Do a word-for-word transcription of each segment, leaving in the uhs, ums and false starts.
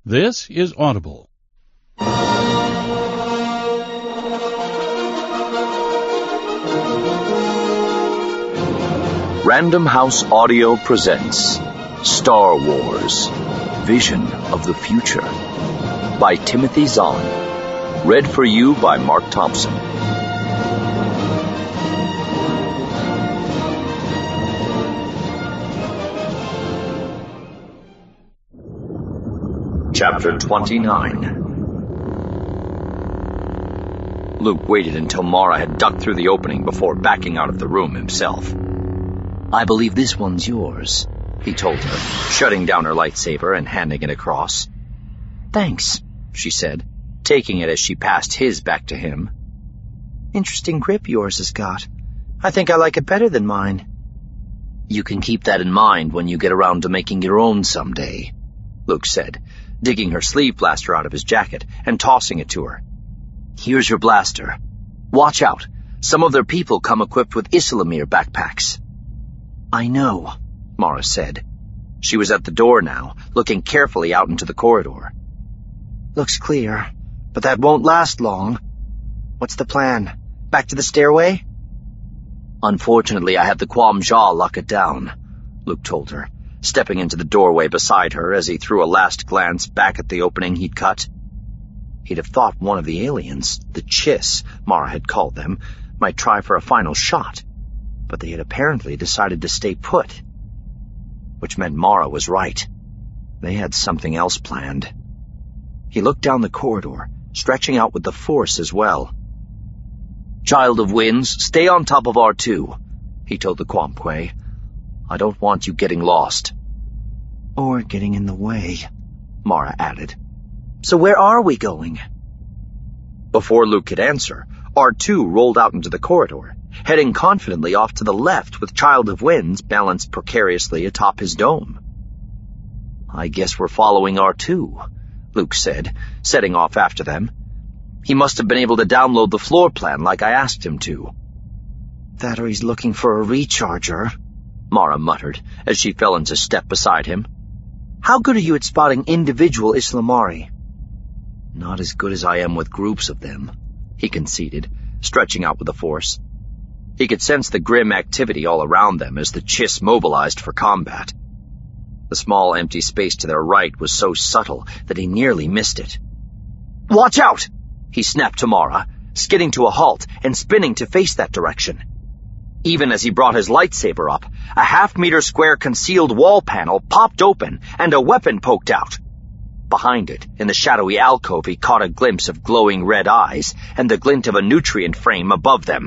This is Audible. Random House Audio presents Star Wars: Vision of the Future by Timothy Zahn. Read for you by Mark Thompson. Chapter twenty-nine. Luke waited until Mara had ducked through the opening before backing out of the room himself. "I believe this one's yours," he told her, shutting down her lightsaber and handing it across. "Thanks," she said, taking it as she passed his back to him. "Interesting grip yours has got. I think I like it better than mine." "You can keep that in mind when you get around to making your own someday," Luke said, digging her sleeve blaster out of his jacket and tossing it to her. "Here's your blaster. Watch out. Some of their people come equipped with Islamir backpacks." "I know," Mara said. She was at the door now, looking carefully out into the corridor. "Looks clear, but that won't last long. What's the plan? Back to the stairway?" "Unfortunately, I had the Quam Jha lock it down," Luke told her, stepping into the doorway beside her as he threw a last glance back at the opening he'd cut. He'd have thought one of the aliens, the Chiss, Mara had called them, might try for a final shot, but they had apparently decided to stay put. Which meant Mara was right. They had something else planned. He looked down the corridor, stretching out with the Force as well. "Child of Winds, stay on top of R two, he told the Quamquay. "I don't want you getting lost." "Or getting in the way," Mara added. "So where are we going?" Before Luke could answer, R two rolled out into the corridor, heading confidently off to the left with Child of Winds balanced precariously atop his dome. "I guess we're following R two, Luke said, setting off after them. "He must have been able to download the floor plan like I asked him to." "That or he's looking for a recharger," Mara muttered as she fell into step beside him. "How good are you at spotting individual Islamari?" "Not as good as I am with groups of them," he conceded, stretching out with the Force. He could sense the grim activity all around them as the Chiss mobilized for combat. The small empty space to their right was so subtle that he nearly missed it. "Watch out!" he snapped to Mara, skidding to a halt and spinning to face that direction. Even as he brought his lightsaber up, a half-meter square concealed wall panel popped open and a weapon poked out. Behind it, in the shadowy alcove, he caught a glimpse of glowing red eyes and the glint of a nutrient frame above them.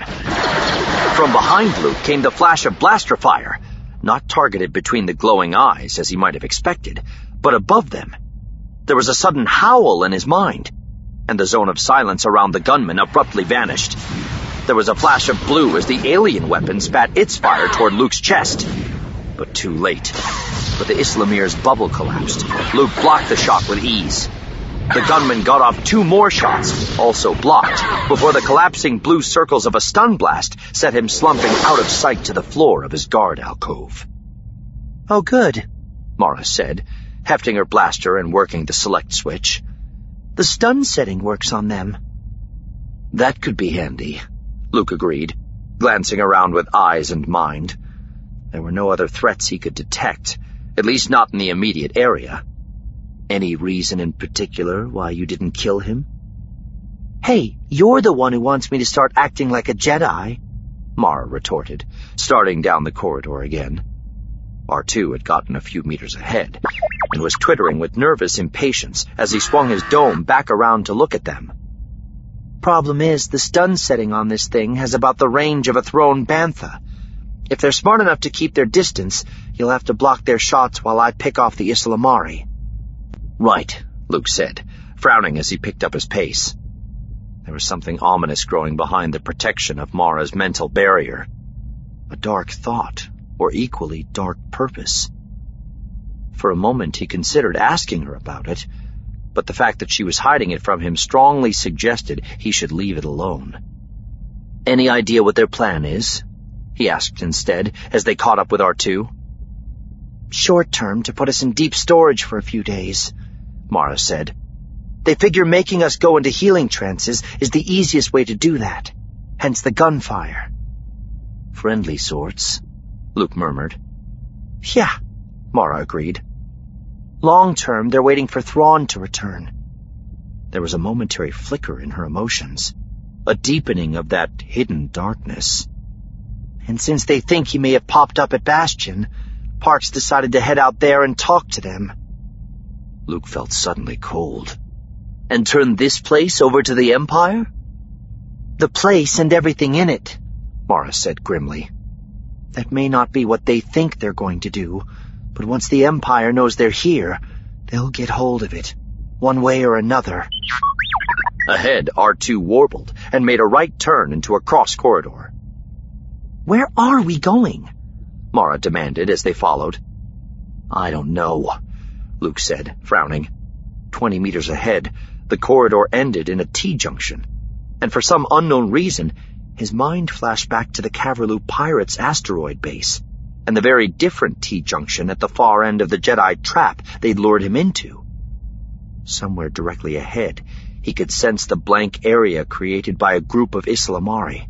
From behind Luke came the flash of blaster fire, not targeted between the glowing eyes, as he might have expected, but above them. There was a sudden howl in his mind, and the zone of silence around the gunman abruptly vanished. There was a flash of blue as the alien weapon spat its fire toward Luke's chest. But too late. With the Islamir's bubble collapsed, Luke blocked the shot with ease. The gunman got off two more shots, also blocked, before the collapsing blue circles of a stun blast set him slumping out of sight to the floor of his guard alcove. "Oh, good," Mara said, hefting her blaster and working the select switch. "The stun setting works on them." "That could be handy," Luke agreed, glancing around with eyes and mind. There were no other threats he could detect, at least not in the immediate area. "Any reason in particular why you didn't kill him?" "Hey, you're the one who wants me to start acting like a Jedi," Mara retorted, starting down the corridor again. R two had gotten a few meters ahead and was twittering with nervous impatience as he swung his dome back around to look at them. "Problem is, the stun setting on this thing has about the range of a thrown bantha. If they're smart enough to keep their distance, you'll have to block their shots while I pick off the Islamari." "Right," Luke said, frowning as he picked up his pace. There was something ominous growing behind the protection of Mara's mental barrier. A dark thought, or equally dark purpose. For a moment he considered asking her about it, but the fact that she was hiding it from him strongly suggested he should leave it alone. "Any idea what their plan is?" he asked instead, as they caught up with R two. "Short term, to put us in deep storage for a few days. Mara said. "They figure making us go into healing trances is the easiest way to do that, hence the gunfire." "Friendly sorts," Luke murmured. "Yeah," Mara agreed. "Long term, they're waiting for Thrawn to return." There was a momentary flicker in her emotions, a deepening of that hidden darkness. "And since they think he may have popped up at Bastion, Parks decided to head out there and talk to them." Luke felt suddenly cold. "And turn this place over to the Empire?" "The place and everything in it," Mara said grimly. "That may not be what they think they're going to do, but once the Empire knows they're here, they'll get hold of it, one way or another." Ahead, R two warbled and made a right turn into a cross corridor. "Where are we going?" Mara demanded as they followed. "I don't know," Luke said, frowning. Twenty meters ahead, the corridor ended in a T-junction, and for some unknown reason, his mind flashed back to the Caverlu Pirates asteroid base, and the very different T-junction at the far end of the Jedi trap they'd lured him into. Somewhere directly ahead, he could sense the blank area created by a group of Islamari.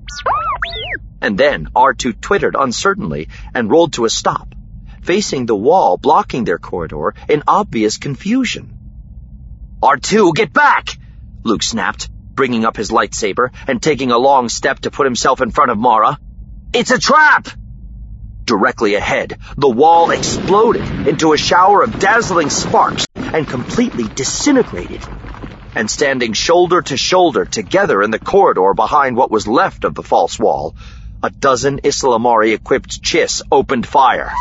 And then R two twittered uncertainly and rolled to a stop, facing the wall blocking their corridor in obvious confusion. "R two, get back!" Luke snapped, bringing up his lightsaber and taking a long step to put himself in front of Mara. "It's a trap!" Directly ahead, the wall exploded into a shower of dazzling sparks and completely disintegrated. And standing shoulder to shoulder together in the corridor behind what was left of the false wall, a dozen Islamari-equipped Chiss opened fire.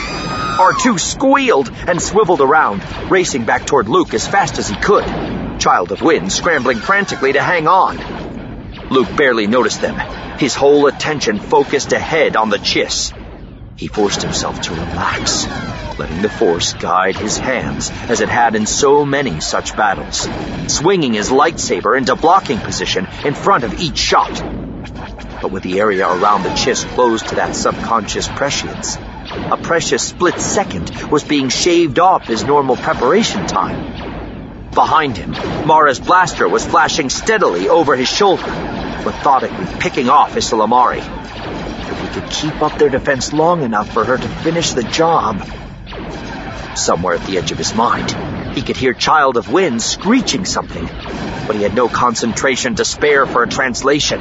R two squealed and swiveled around, racing back toward Luke as fast as he could, Child of Wind scrambling frantically to hang on. Luke barely noticed them, his whole attention focused ahead on the Chiss. He forced himself to relax, letting the Force guide his hands as it had in so many such battles, swinging his lightsaber into blocking position in front of each shot. But with the area around the Chiss closed to that subconscious prescience, a precious split second was being shaved off his normal preparation time. Behind him, Mara's blaster was flashing steadily over his shoulder, methodically picking off Islamari. If he could keep up their defense long enough for her to finish the job. Somewhere at the edge of his mind, he could hear Child of Wind screeching something, but he had no concentration to spare for a translation.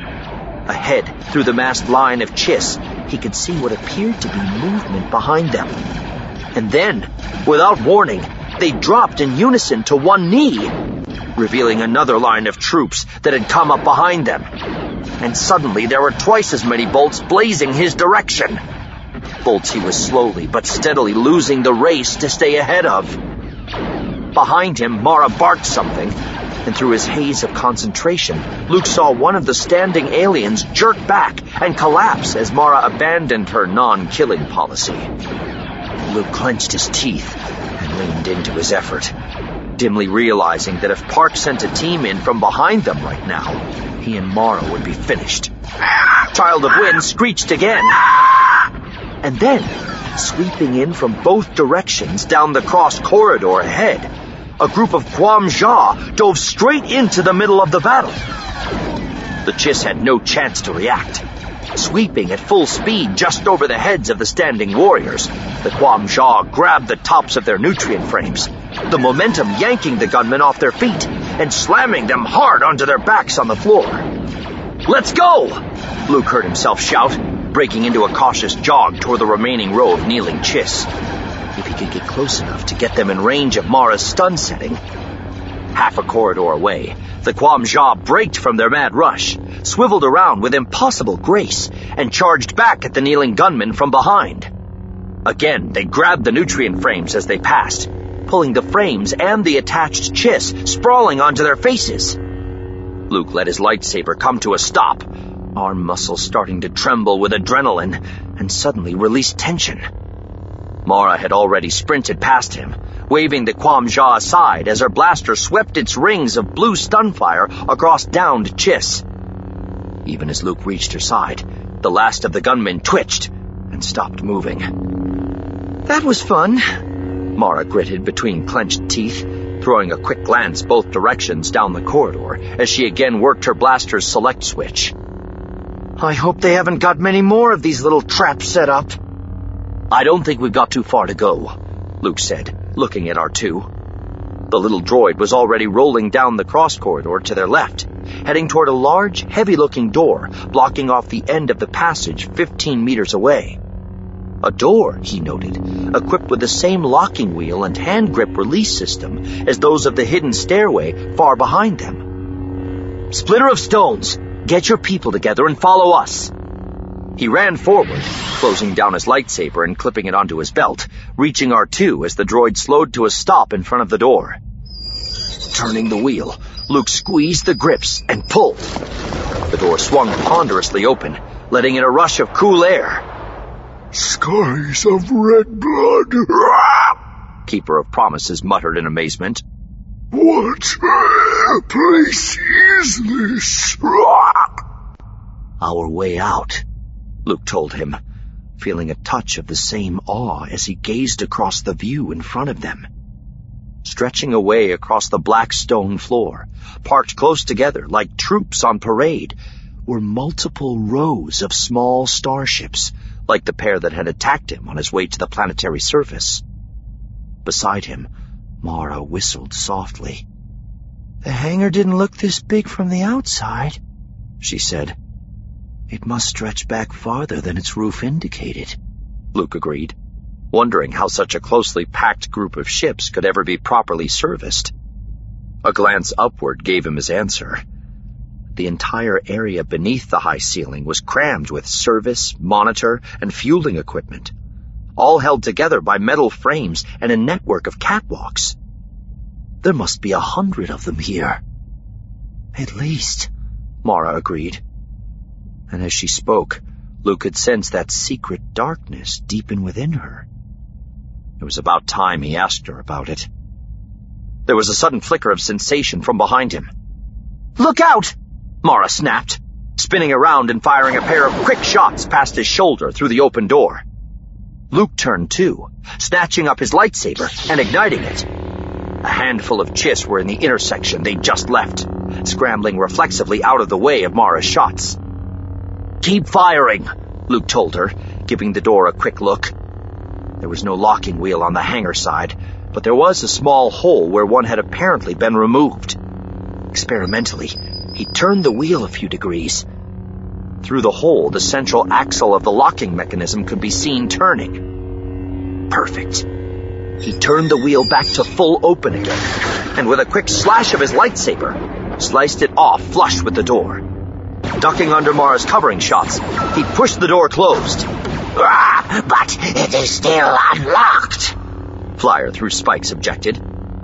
Ahead, through the massed line of Chiss, he could see what appeared to be movement behind them. And then, without warning, they dropped in unison to one knee, revealing another line of troops that had come up behind them. And suddenly there were twice as many bolts blazing his direction. Bolts he was slowly but steadily losing the race to stay ahead of. Behind him, Mara barked something, and through his haze of concentration, Luke saw one of the standing aliens jerk back and collapse as Mara abandoned her non-killing policy. Luke clenched his teeth and leaned into his effort, dimly realizing that if Park sent a team in from behind them right now, he and Mara would be finished. Child of Wind screeched again. And then, sweeping in from both directions down the cross corridor ahead, a group of Quam Jha dove straight into the middle of the battle. The Chiss had no chance to react. Sweeping at full speed just over the heads of the standing warriors, the Quam Jha grabbed the tops of their nutrient frames, the momentum yanking the gunmen off their feet and slamming them hard onto their backs on the floor. "Let's go!" Luke heard himself shout, breaking into a cautious jog toward the remaining row of kneeling Chiss. If he could get close enough to get them in range of Mara's stun setting. Half a corridor away, the Quam Jha braked from their mad rush, swiveled around with impossible grace, and charged back at the kneeling gunmen from behind. Again, they grabbed the nutrient frames as they passed, pulling the frames and the attached Chiss sprawling onto their faces. Luke let his lightsaber come to a stop, arm muscles starting to tremble with adrenaline, and suddenly released tension. Mara had already sprinted past him, waving the Quam Jha aside as her blaster swept its rings of blue stunfire across downed Chiss. Even as Luke reached her side, the last of the gunmen twitched and stopped moving. "That was fun," Mara gritted between clenched teeth, throwing a quick glance both directions down the corridor as she again worked her blaster's select switch. I hope they haven't got many more of these little traps set up. I don't think we've got too far to go, Luke said, looking at R two. The little droid was already rolling down the cross corridor to their left, heading toward a large, heavy-looking door blocking off the end of the passage fifteen meters away. A door, he noted, equipped with the same locking wheel and hand grip release system as those of the hidden stairway far behind them. Splitter of Stones, get your people together and follow us. He ran forward, closing down his lightsaber and clipping it onto his belt, reaching R two as the droid slowed to a stop in front of the door. Turning the wheel, Luke squeezed the grips and pulled. The door swung ponderously open, letting in a rush of cool air. Skies of red blood, Keeper of Promises muttered in amazement. What place is this? Our way out, Luke told him, feeling a touch of the same awe as he gazed across the view in front of them. Stretching away across the black stone floor, parked close together like troops on parade, were multiple rows of small starships, like the pair that had attacked him on his way to the planetary surface. Beside him, Mara whistled softly. The hangar didn't look this big from the outside, she said. It must stretch back farther than its roof indicated, Luke agreed, wondering how such a closely packed group of ships could ever be properly serviced. A glance upward gave him his answer. The entire area beneath the high ceiling was crammed with service, monitor, and fueling equipment, all held together by metal frames and a network of catwalks. There must be a hundred of them here. At least, Mara agreed. And as she spoke, Luke could sense that secret darkness deepen within her. It was about time he asked her about it. There was a sudden flicker of sensation from behind him. Look out! Mara snapped, spinning around and firing a pair of quick shots past his shoulder through the open door. Luke turned too, snatching up his lightsaber and igniting it. A handful of Chiss were in the intersection they'd just left, scrambling reflexively out of the way of Mara's shots. Keep firing, Luke told her, giving the door a quick look. There was no locking wheel on the hangar side, but there was a small hole where one had apparently been removed. Experimentally, he turned the wheel a few degrees. Through the hole, the central axle of the locking mechanism could be seen turning. Perfect. He turned the wheel back to full open again, and with a quick slash of his lightsaber, sliced it off flush with the door. Ducking under Mara's covering shots, he pushed the door closed. Ah, but it is still unlocked, Flyer through spikes objected.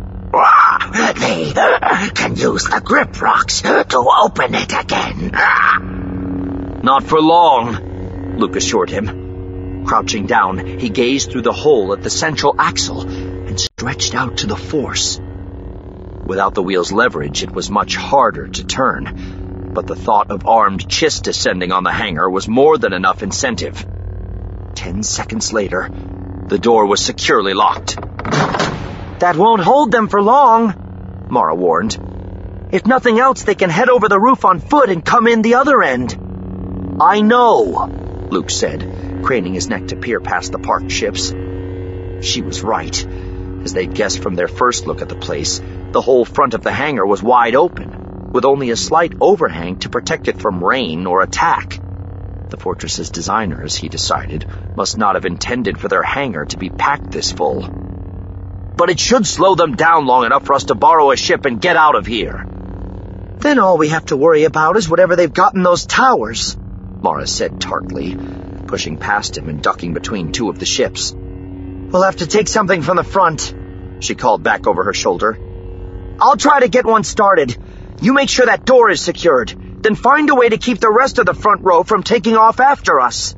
Ah, they uh, can use the grip rocks to open it again. Ah. Not for long, Luke assured him. Crouching down, he gazed through the hole at the central axle and stretched out to the Force. Without the wheel's leverage, it was much harder to turn, but the thought of armed Chiss descending on the hangar was more than enough incentive. Ten seconds later, the door was securely locked. That won't hold them for long, Mara warned. If nothing else, they can head over the roof on foot and come in the other end. I know, Luke said, craning his neck to peer past the parked ships. She was right. As they'd guessed from their first look at the place, the whole front of the hangar was wide open, with only a slight overhang to protect it from rain or attack. The fortress's designers, he decided, must not have intended for their hangar to be packed this full. But it should slow them down long enough for us to borrow a ship and get out of here. Then all we have to worry about is whatever they've got in those towers, Mara said tartly, pushing past him and ducking between two of the ships. We'll have to take something from the front, she called back over her shoulder. I'll try to get one started. You make sure that door is secured, then find a way to keep the rest of the front row from taking off after us.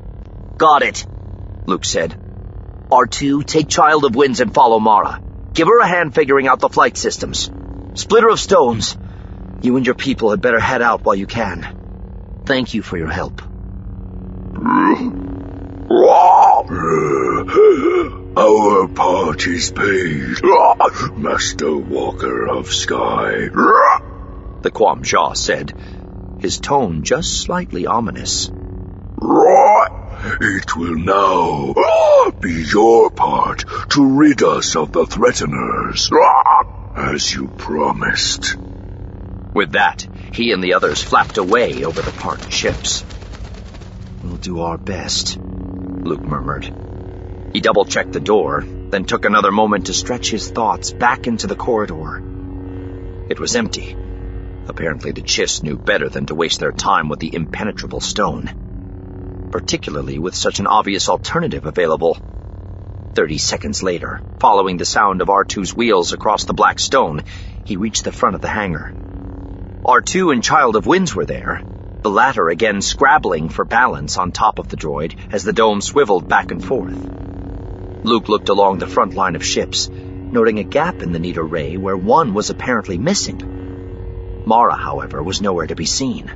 Got it, Luke said. R two, take Child of Winds and follow Mara. Give her a hand figuring out the flight systems. Splitter of Stones, you and your people had better head out while you can. Thank you for your help. Our part is paid, Master Walker of Sky. The Quam-Sha said, his tone just slightly ominous. It will now be your part to rid us of the threateners, as you promised. With that, he and the others flapped away over the parked ships. We'll do our best, Luke murmured. He double-checked the door, then took another moment to stretch his thoughts back into the corridor. It was empty. Apparently the Chiss knew better than to waste their time with the impenetrable stone, particularly with such an obvious alternative available. Thirty seconds later, following the sound of R two's wheels across the black stone, he reached the front of the hangar. R two and Child of Winds were there, the latter again scrabbling for balance on top of the droid as the dome swiveled back and forth. Luke looked along the front line of ships, noting a gap in the neat array where one was apparently missing. Mara, however, was nowhere to be seen.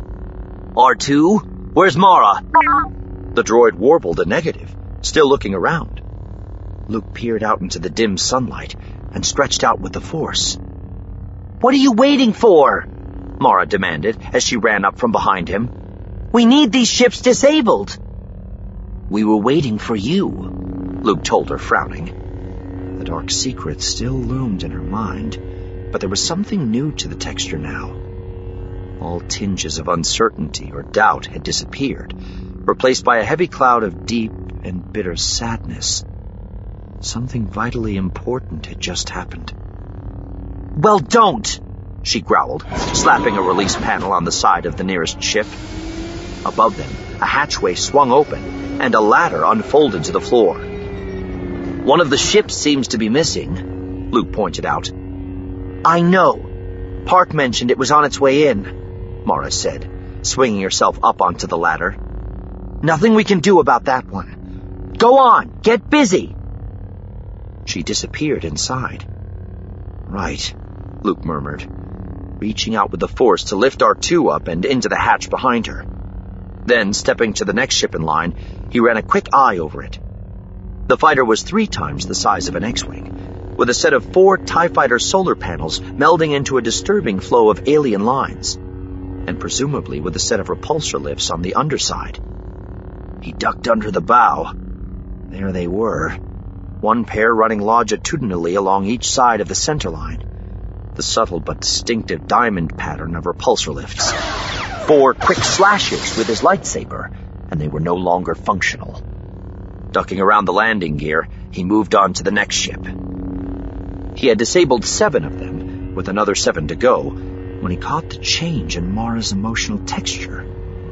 R two? Where's Mara? The droid warbled a negative, still looking around. Luke peered out into the dim sunlight and stretched out with the Force. "What are you waiting for?" Mara demanded as she ran up from behind him. "We need these ships disabled." "We were waiting for you," Luke told her, frowning. The dark secret still loomed in her mind, but there was something new to the texture now. All tinges of uncertainty or doubt had disappeared, replaced by a heavy cloud of deep and bitter sadness. Something vitally important had just happened. "Well, don't!" she growled, slapping a release panel on the side of the nearest ship. Above them, a hatchway swung open, and a ladder unfolded to the floor. "One of the ships seems to be missing," Luke pointed out. "I know. Park mentioned it was on its way in," Mara said, swinging herself up onto the ladder. "Nothing we can do about that one. Go on, get busy!" She disappeared inside. "Right," Luke murmured, reaching out with the Force to lift R two up and into the hatch behind her. Then, stepping to the next ship in line, he ran a quick eye over it. The fighter was three times the size of an X-Wing, with a set of four TIE Fighter solar panels melding into a disturbing flow of alien lines, and presumably with a set of repulsor lifts on the underside. He ducked under the bow. There they were, one pair running longitudinally along each side of the center line, the subtle but distinctive diamond pattern of repulsor lifts. Four quick slashes with his lightsaber, and they were no longer functional. Ducking around the landing gear, he moved on to the next ship. He had disabled seven of them, with another seven to go, when he caught the change in Mara's emotional texture.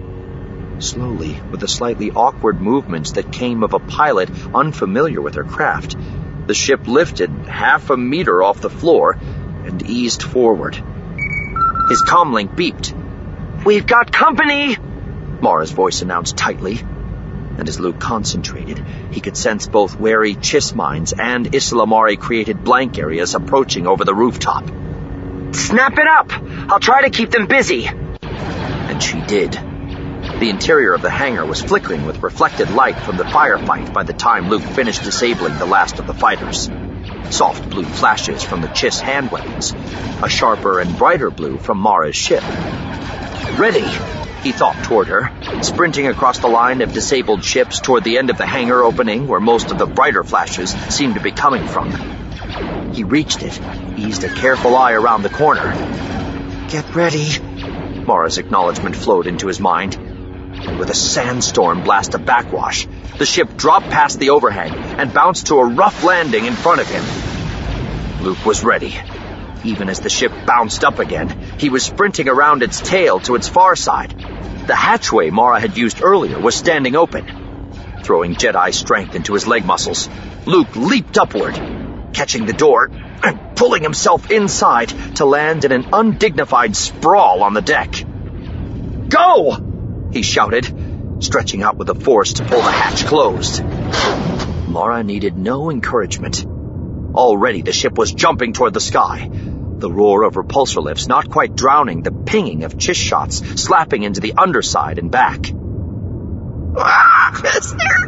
Slowly, with the slightly awkward movements that came of a pilot unfamiliar with her craft, the ship lifted half a meter off the floor and eased forward. His comlink beeped. "We've got company!" Mara's voice announced tightly. And as Luke concentrated, he could sense both wary Chiss mines and Islamari-created blank areas approaching over the rooftop. "Snap it up! I'll try to keep them busy!" And she did. The interior of the hangar was flickering with reflected light from the firefight by the time Luke finished disabling the last of the fighters. Soft blue flashes from the Chiss hand weapons, a sharper and brighter blue from Mara's ship. "Ready!" he thought toward her, sprinting across the line of disabled ships toward the end of the hangar opening where most of the brighter flashes seemed to be coming from. He reached it, eased a careful eye around the corner. "Get ready," Mara's acknowledgement flowed into his mind. And with a sandstorm blast of backwash, the ship dropped past the overhang and bounced to a rough landing in front of him. Luke was ready. Even as the ship bounced up again, he was sprinting around its tail to its far side. The hatchway Mara had used earlier was standing open. Throwing Jedi strength into his leg muscles, Luke leaped upward, catching the door and pulling himself inside to land in an undignified sprawl on the deck. "Go!" he shouted, stretching out with the Force to pull the hatch closed. Mara needed no encouragement. Already the ship was jumping toward the sky, the roar of repulsor lifts not quite drowning the pinging of Chiss shots slapping into the underside and back. Ah, mister!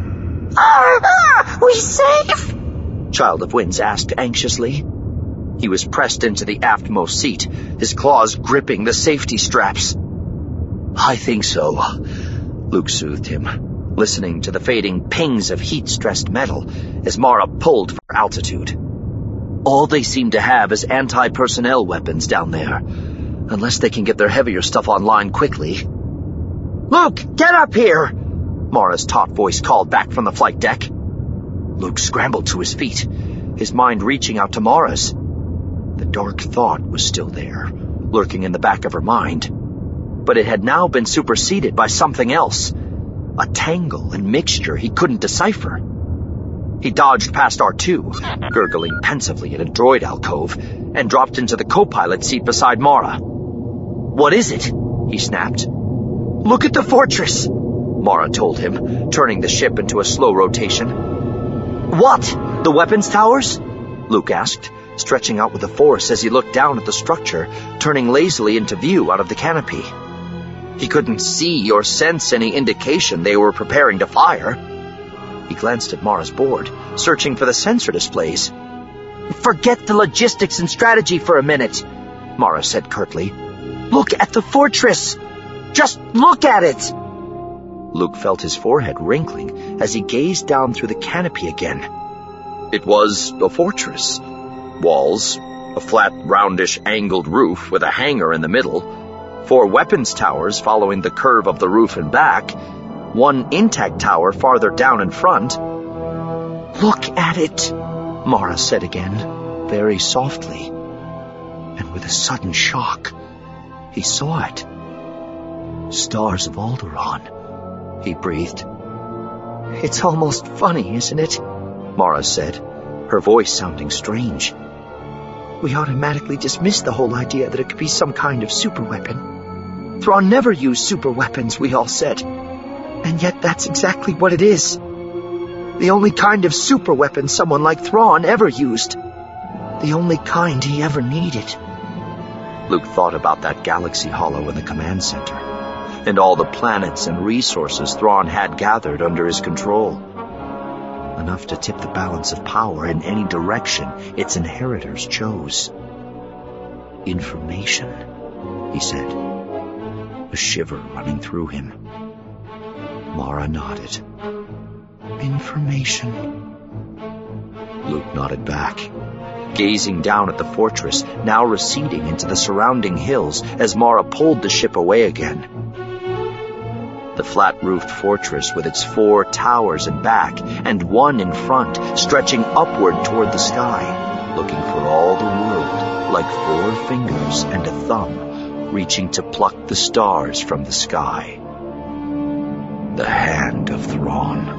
Are we safe? Child of Winds asked anxiously. He was pressed into the aftmost seat, his claws gripping the safety straps. I think so, Luke soothed him, listening to the fading pings of heat-stressed metal as Mara pulled for altitude. All they seem to have is anti-personnel weapons down there, unless they can get their heavier stuff online quickly. Luke, get up here! Mara's taut voice called back from the flight deck. Luke scrambled to his feet, his mind reaching out to Mara's. The dark thought was still there, lurking in the back of her mind. But it had now been superseded by something else, a tangle and mixture he couldn't decipher. He dodged past R two, gurgling pensively in a droid alcove, and dropped into the co-pilot seat beside Mara. What is it? He snapped. Look at the fortress, Mara told him, turning the ship into a slow rotation. What? The weapons towers? Luke asked, stretching out with a force as he looked down at the structure, turning lazily into view out of the canopy. He couldn't see or sense any indication they were preparing to fire. He glanced at Mara's board, searching for the sensor displays. Forget the logistics and strategy for a minute, Mara said curtly. Look at the fortress! Just look at it! Luke felt his forehead wrinkling as he gazed down through the canopy again. It was a fortress. Walls, a flat, roundish, angled roof with a hangar in the middle, four weapons towers following the curve of the roof and back, one intact tower farther down in front. Look at it, Mara said again, very softly. And with a sudden shock, he saw it. Stars of Alderaan, he breathed. It's almost funny, isn't it? Mara said, her voice sounding strange. We automatically dismissed the whole idea that it could be some kind of superweapon. Thrawn never used superweapons, we all said. And yet that's exactly what it is. The only kind of superweapon someone like Thrawn ever used. The only kind he ever needed. Luke thought about that galaxy hollow in the command center, and all the planets and resources Thrawn had gathered under his control. Enough to tip the balance of power in any direction its inheritors chose. Information, he said, a shiver running through him. Mara nodded. Information. Luke nodded back, gazing down at the fortress, now receding into the surrounding hills as Mara pulled the ship away again. The flat-roofed fortress with its four towers in back and one in front, stretching upward toward the sky, looking for all the world like four fingers and a thumb, reaching to pluck the stars from the sky. The hand of Thrawn.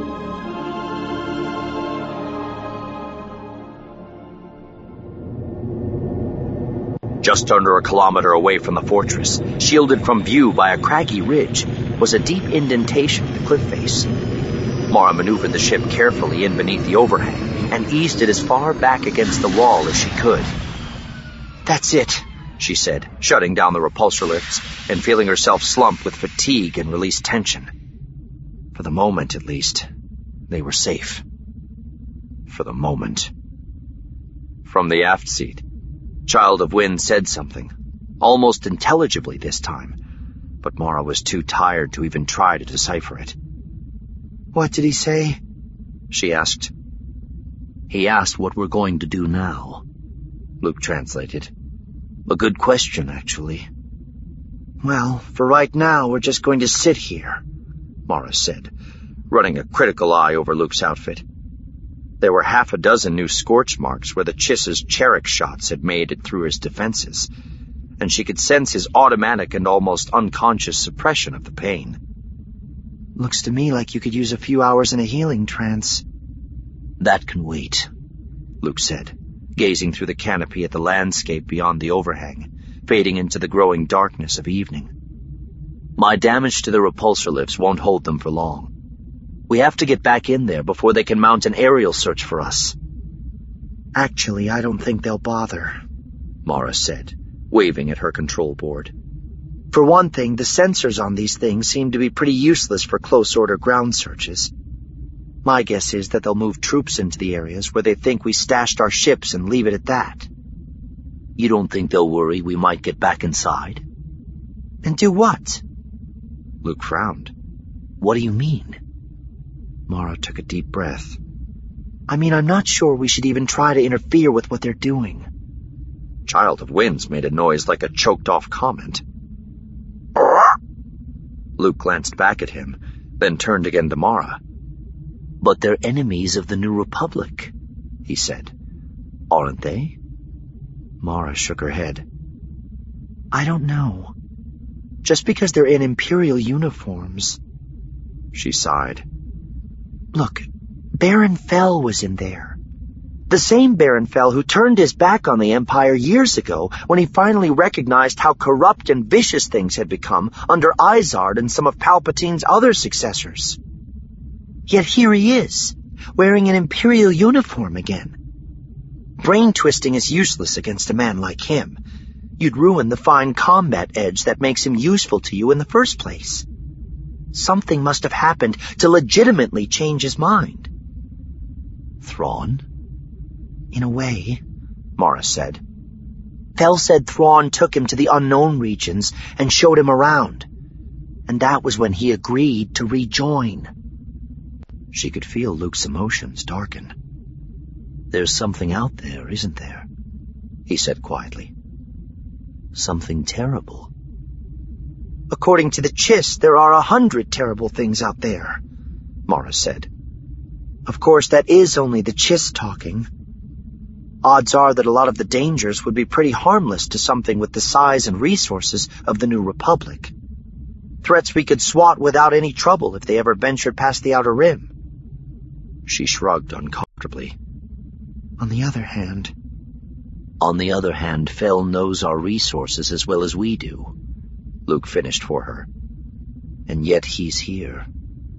Just under a kilometer away from the fortress, shielded from view by a craggy ridge, was a deep indentation in the cliff face. Mara maneuvered the ship carefully in beneath the overhang and eased it as far back against the wall as she could. That's it, she said, shutting down the repulsor lifts and feeling herself slump with fatigue and release tension. For the moment, at least, they were safe. For the moment. From the aft seat, Child of Wind said something, almost intelligibly this time, but Mara was too tired to even try to decipher it. What did he say? She asked. He asked what we're going to do now, Luke translated. A good question, actually. Well, for right now, we're just going to sit here, Mara said, running a critical eye over Luke's outfit. There were half a dozen new scorch marks where the Chiss's Cherik shots had made it through his defenses, and she could sense his automatic and almost unconscious suppression of the pain. Looks to me like you could use a few hours in a healing trance. That can wait, Luke said, gazing through the canopy at the landscape beyond the overhang, fading into the growing darkness of evening. My damage to the repulsor lifts won't hold them for long. We have to get back in there before they can mount an aerial search for us. Actually, I don't think they'll bother, Mara said, waving at her control board. For one thing, the sensors on these things seem to be pretty useless for close-order ground searches. My guess is that they'll move troops into the areas where they think we stashed our ships and leave it at that. You don't think they'll worry we might get back inside? And do what? Luke frowned. What do you mean? Mara took a deep breath. I mean, I'm not sure we should even try to interfere with what they're doing. Child of Winds made a noise like a choked-off comment. Luke glanced back at him, then turned again to Mara. But they're enemies of the New Republic, he said. Aren't they? Mara shook her head. I don't know. Just because they're in Imperial uniforms. She sighed. Look, Baron Fel was in there. The same Baron Fel who turned his back on the Empire years ago when he finally recognized how corrupt and vicious things had become under Izard and some of Palpatine's other successors. Yet here he is, wearing an Imperial uniform again. Brain-twisting is useless against a man like him. You'd ruin the fine combat edge that makes him useful to you in the first place. Something must have happened to legitimately change his mind. Thrawn? In a way, Mara said. Fel said Thrawn took him to the unknown regions and showed him around. And that was when he agreed to rejoin. She could feel Luke's emotions darken. There's something out there, isn't there? He said quietly. Something terrible. According to the Chiss, there are a hundred terrible things out there, Mara said. Of course, that is only the Chiss talking. Odds are that a lot of the dangers would be pretty harmless to something with the size and resources of the New Republic. Threats we could swat without any trouble if they ever ventured past the Outer Rim. She shrugged uncomfortably. On the other hand... On the other hand, Fel knows our resources as well as we do, Luke finished for her. And yet he's here.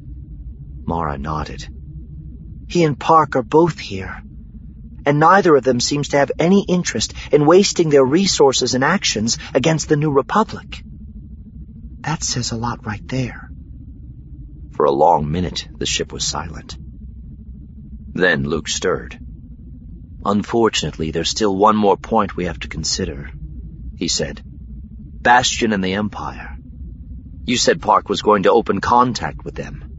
Mara nodded. He and Park are both here, and neither of them seems to have any interest in wasting their resources and actions against the New Republic. That says a lot right there. For a long minute, the ship was silent. Then Luke stirred. Unfortunately, there's still one more point we have to consider, he said. Bastion and the Empire. You said Park was going to open contact with them.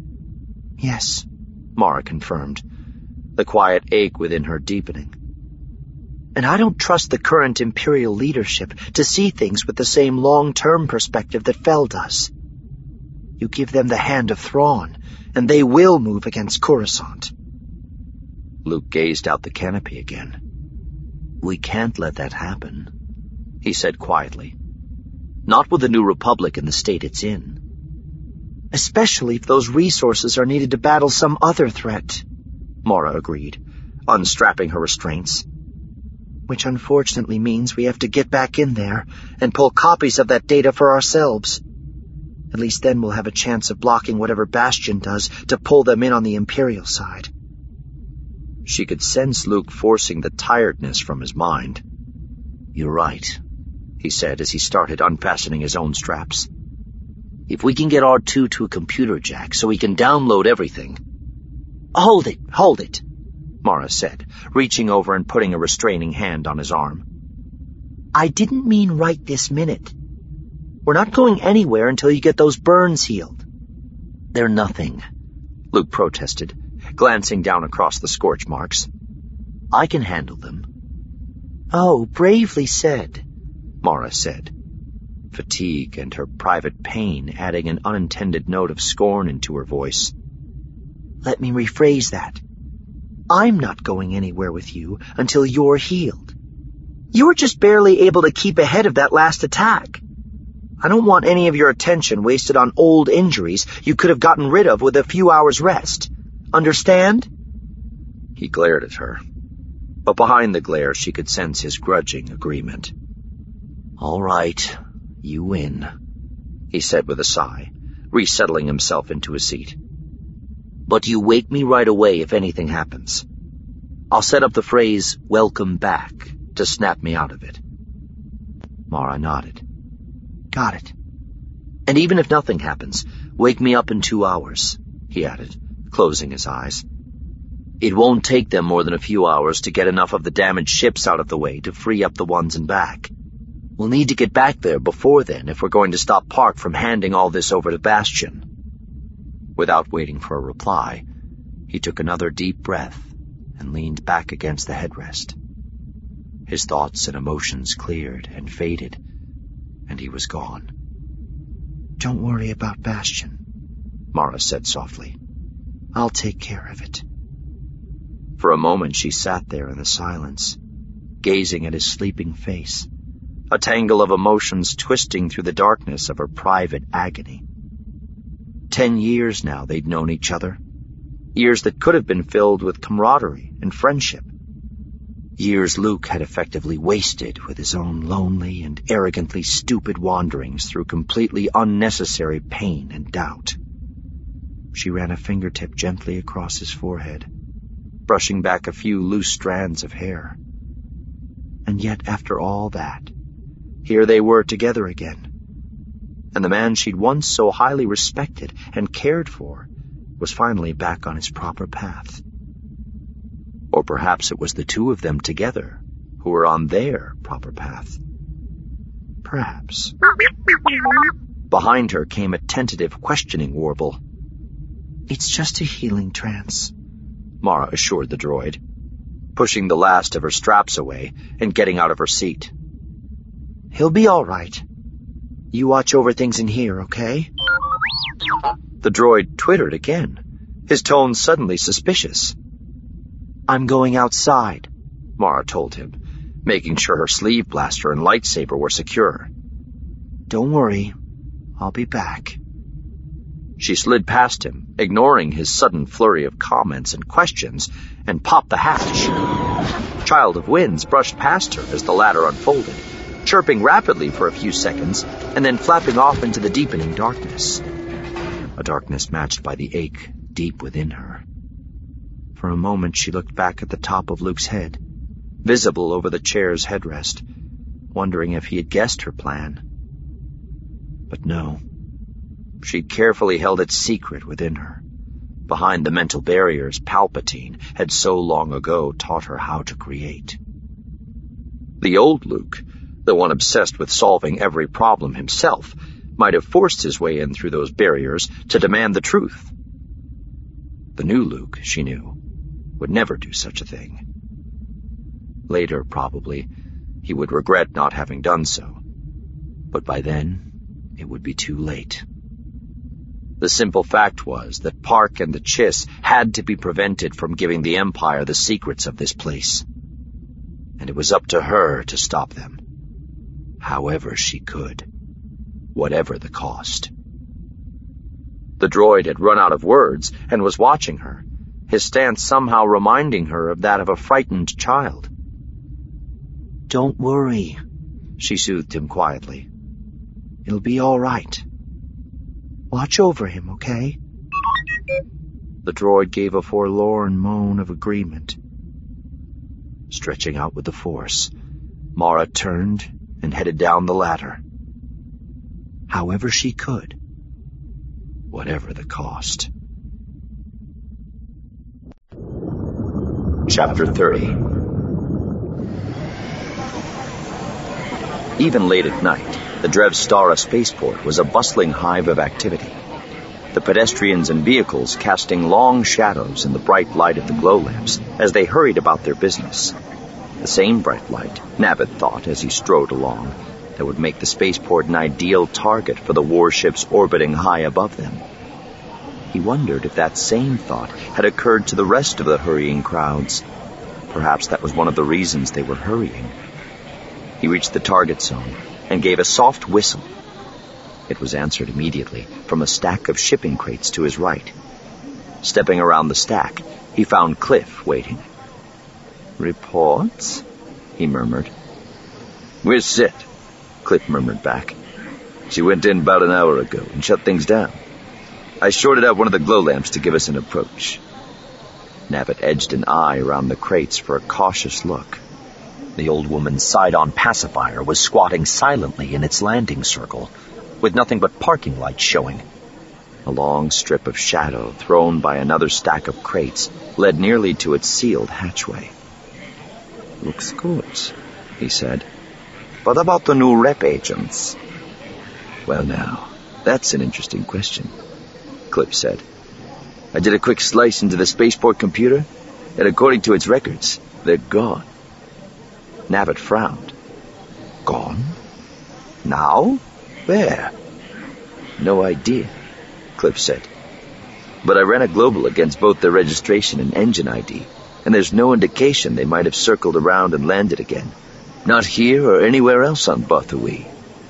Yes, Mara confirmed, the quiet ache within her deepening. And I don't trust the current Imperial leadership to see things with the same long-term perspective that Fel does. You give them the hand of Thrawn, and they will move against Coruscant. Luke gazed out the canopy again. We can't let that happen, he said quietly. Not with the New Republic in the state it's in. Especially if those resources are needed to battle some other threat, Mara agreed, unstrapping her restraints. Which unfortunately means we have to get back in there and pull copies of that data for ourselves. At least then we'll have a chance of blocking whatever Bastion does to pull them in on the Imperial side. She could sense Luke forcing the tiredness from his mind. You're right, he said as he started unfastening his own straps. If we can get R two to a computer jack so he can download everything... Hold it, hold it, Mara said, reaching over and putting a restraining hand on his arm. I didn't mean right this minute. We're not going anywhere until you get those burns healed. They're nothing, Luke protested, glancing down across the scorch marks. I can handle them. Oh, bravely said, Mara said, fatigue and her private pain adding an unintended note of scorn into her voice. Let me rephrase that. I'm not going anywhere with you until you're healed. You were just barely able to keep ahead of that last attack. I don't want any of your attention wasted on old injuries you could have gotten rid of with a few hours' rest. Understand? He glared at her, but behind the glare she could sense his grudging agreement. All right, you win, he said with a sigh, resettling himself into his seat. But you wake me right away if anything happens. I'll set up the phrase, welcome back, to snap me out of it. Mara nodded. Got it. And even if nothing happens, wake me up in two hours, he added, closing his eyes. It won't take them more than a few hours to get enough of the damaged ships out of the way to free up the ones in back. We'll need to get back there before then if we're going to stop Park from handing all this over to Bastion. Without waiting for a reply, he took another deep breath and leaned back against the headrest. His thoughts and emotions cleared and faded, and he was gone. "Don't worry about Bastion," Mara said softly. "I'll take care of it." For a moment she sat there in the silence, gazing at his sleeping face, a tangle of emotions twisting through the darkness of her private agony. Ten years now they'd known each other, years that could have been filled with camaraderie and friendship. Years Luke had effectively wasted with his own lonely and arrogantly stupid wanderings through completely unnecessary pain and doubt. She ran a fingertip gently across his forehead, brushing back a few loose strands of hair. And yet, after all that, here they were together again, and the man she'd once so highly respected and cared for was finally back on his proper path. Or perhaps it was the two of them together who were on their proper path. Perhaps. Behind her came a tentative, questioning warble. "It's just a healing trance," Mara assured the droid, pushing the last of her straps away and getting out of her seat. "He'll be all right. You watch over things in here, okay?" The droid twittered again, his tone suddenly suspicious. "I'm going outside," Mara told him, making sure her sleeve blaster and lightsaber were secure. "Don't worry, I'll be back." She slid past him, ignoring his sudden flurry of comments and questions, and popped the hatch. Child of Winds brushed past her as the ladder unfolded, chirping rapidly for a few seconds, and then flapping off into the deepening darkness. A darkness matched by the ache deep within her. For a moment she looked back at the top of Luke's head, visible over the chair's headrest, wondering if he had guessed her plan. But no. She'd carefully held it secret within her, behind the mental barriers Palpatine had so long ago taught her how to create. The old Luke, the one obsessed with solving every problem himself, might have forced his way in through those barriers to demand the truth. The new Luke, she knew, would never do such a thing. Later, probably, he would regret not having done so. But by then, it would be too late. The simple fact was that Park and the Chiss had to be prevented from giving the Empire the secrets of this place. And it was up to her to stop them, however she could, whatever the cost. The droid had run out of words and was watching her, his stance somehow reminding her of that of a frightened child. "Don't worry," she soothed him quietly. "It'll be all right. Watch over him, okay?" The droid gave a forlorn moan of agreement. Stretching out with the Force, Mara turned and headed down the ladder. However she could, whatever the cost. Chapter thirty. Even late at night, the Drevstara spaceport was a bustling hive of activity. The pedestrians and vehicles casting long shadows in the bright light of the glow lamps as they hurried about their business. The same bright light, Nabbit thought as he strode along, that would make the spaceport an ideal target for the warships orbiting high above them. He wondered if that same thought had occurred to the rest of the hurrying crowds. Perhaps that was one of the reasons they were hurrying. He reached the target zone and gave a soft whistle. It was answered immediately from a stack of shipping crates to his right. Stepping around the stack, he found Cliff waiting. "Reports?" he murmured. "We're set," Cliff murmured back. "She went in about an hour ago and shut things down. I shorted out one of the glow lamps to give us an approach." Nabbit edged an eye around the crates for a cautious look. The old woman's side-on pacifier was squatting silently in its landing circle, with nothing but parking lights showing. A long strip of shadow thrown by another stack of crates led nearly to its sealed hatchway. "Looks good," he said. "But about the new rep agents?" "Well now, that's an interesting question," Cliff said. "I did a quick slice into the spaceport computer, and according to its records, they're gone." Navet frowned. "Gone? Now? Where?" "No idea," Cliff said. "But I ran a global against both their registration and engine I D, and there's no indication they might have circled around and landed again. Not here or anywhere else on Bothui."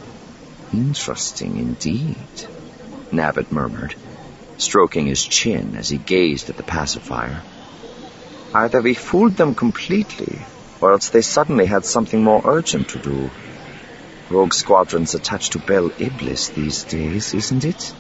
"Interesting indeed," Navet murmured, stroking his chin as he gazed at the pacifier. "Either we fooled them completely, or else they suddenly had something more urgent to do. Rogue squadron's attached to Bel Iblis these days, isn't it?"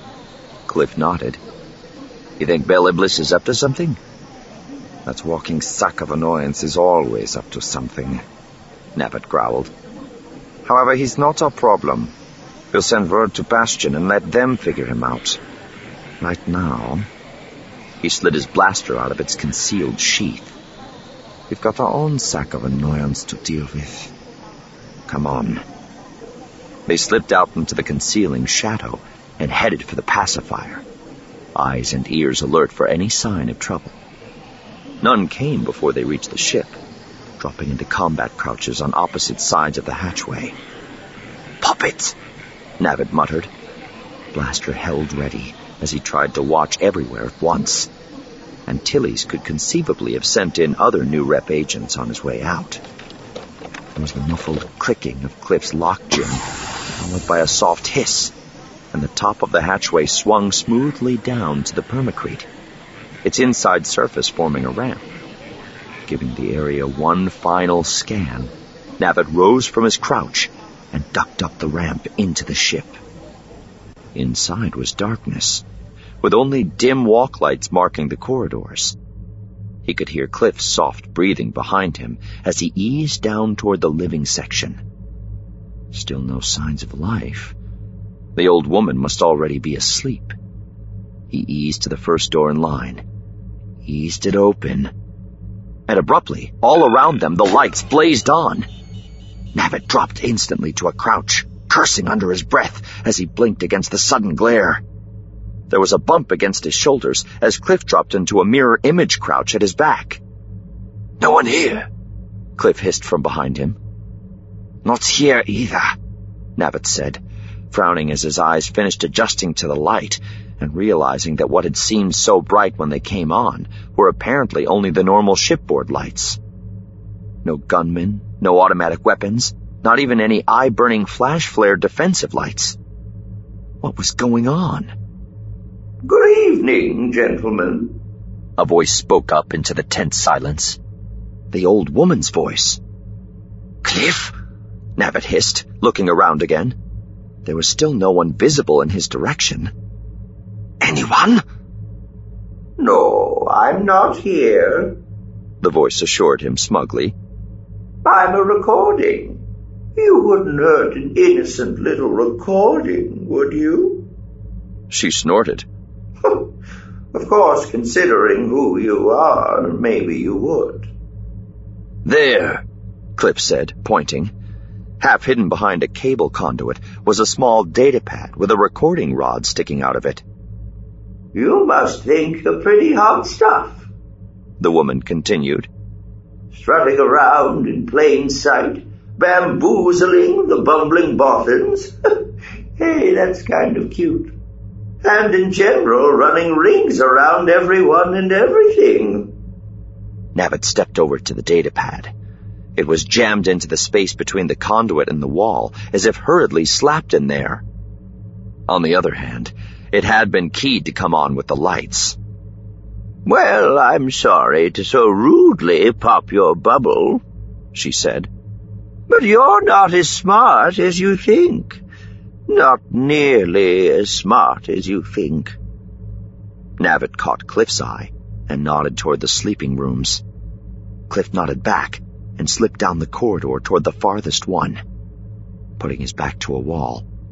Cliff nodded. "You think Bel Iblis is up to something?" "That walking sack of annoyance is always up to something," Navet growled. "However, he's not our problem. We'll send word to Bastion and let them figure him out. Right now..." He slid his blaster out of its concealed sheath. "We've got our own sack of annoyance to deal with. Come on." They slipped out into the concealing shadow and headed for the pacifier, eyes and ears alert for any sign of trouble. None came before they reached the ship, dropping into combat crouches on opposite sides of the hatchway. "Puppets!" Navet muttered, blaster held ready as he tried to watch everywhere at once. Antilles could conceivably have sent in other new rep agents on his way out. There was the muffled clicking of Cliff's lockjam, followed by a soft hiss, and the top of the hatchway swung smoothly down to the permacrete, its inside surface forming a ramp. Giving the area one final scan, Navet rose from his crouch and ducked up the ramp into the ship. Inside was darkness, with only dim walk lights marking the corridors. He could hear Cliff's soft breathing behind him as he eased down toward the living section. Still no signs of life. The old woman must already be asleep. He eased to the first door in line, eased it open, and abruptly, all around them, the lights blazed on. Navet dropped instantly to a crouch, cursing under his breath as he blinked against the sudden glare. There was a bump against his shoulders as Cliff dropped into a mirror image crouch at his back. "No one here," Cliff hissed from behind him. "Not here either," Navet said, frowning as his eyes finished adjusting to the light and realizing that what had seemed so bright when they came on were apparently only the normal shipboard lights. No gunmen, no automatic weapons, not even any eye-burning flash flare defensive lights. What was going on? "Good evening, gentlemen," a voice spoke up into the tense silence. The old woman's voice. "Cliff?" Navet hissed, looking around again. There was still no one visible in his direction. "Anyone?" "No, I'm not here," the voice assured him smugly. "I'm a recording. You wouldn't hurt an innocent little recording, would you?" She snorted. "Of course, considering who you are, maybe you would." "There," Cliff said, pointing. Half hidden behind a cable conduit was a small datapad with a recording rod sticking out of it. "You must think you're pretty hot stuff," the woman continued. "Strutting around in plain sight, bamboozling the bumbling boffins. Hey, that's kind of cute. And in general, running rings around everyone and everything." Navet stepped over to the datapad. It was jammed into the space between the conduit and the wall, as if hurriedly slapped in there. On the other hand, it had been keyed to come on with the lights. "Well, I'm sorry to so rudely pop your bubble," she said, "but you're not as smart as you think. Not nearly as smart as you think." Navet caught Cliff's eye and nodded toward the sleeping rooms. Cliff nodded back and slipped down the corridor toward the farthest one. Putting his back to a wall,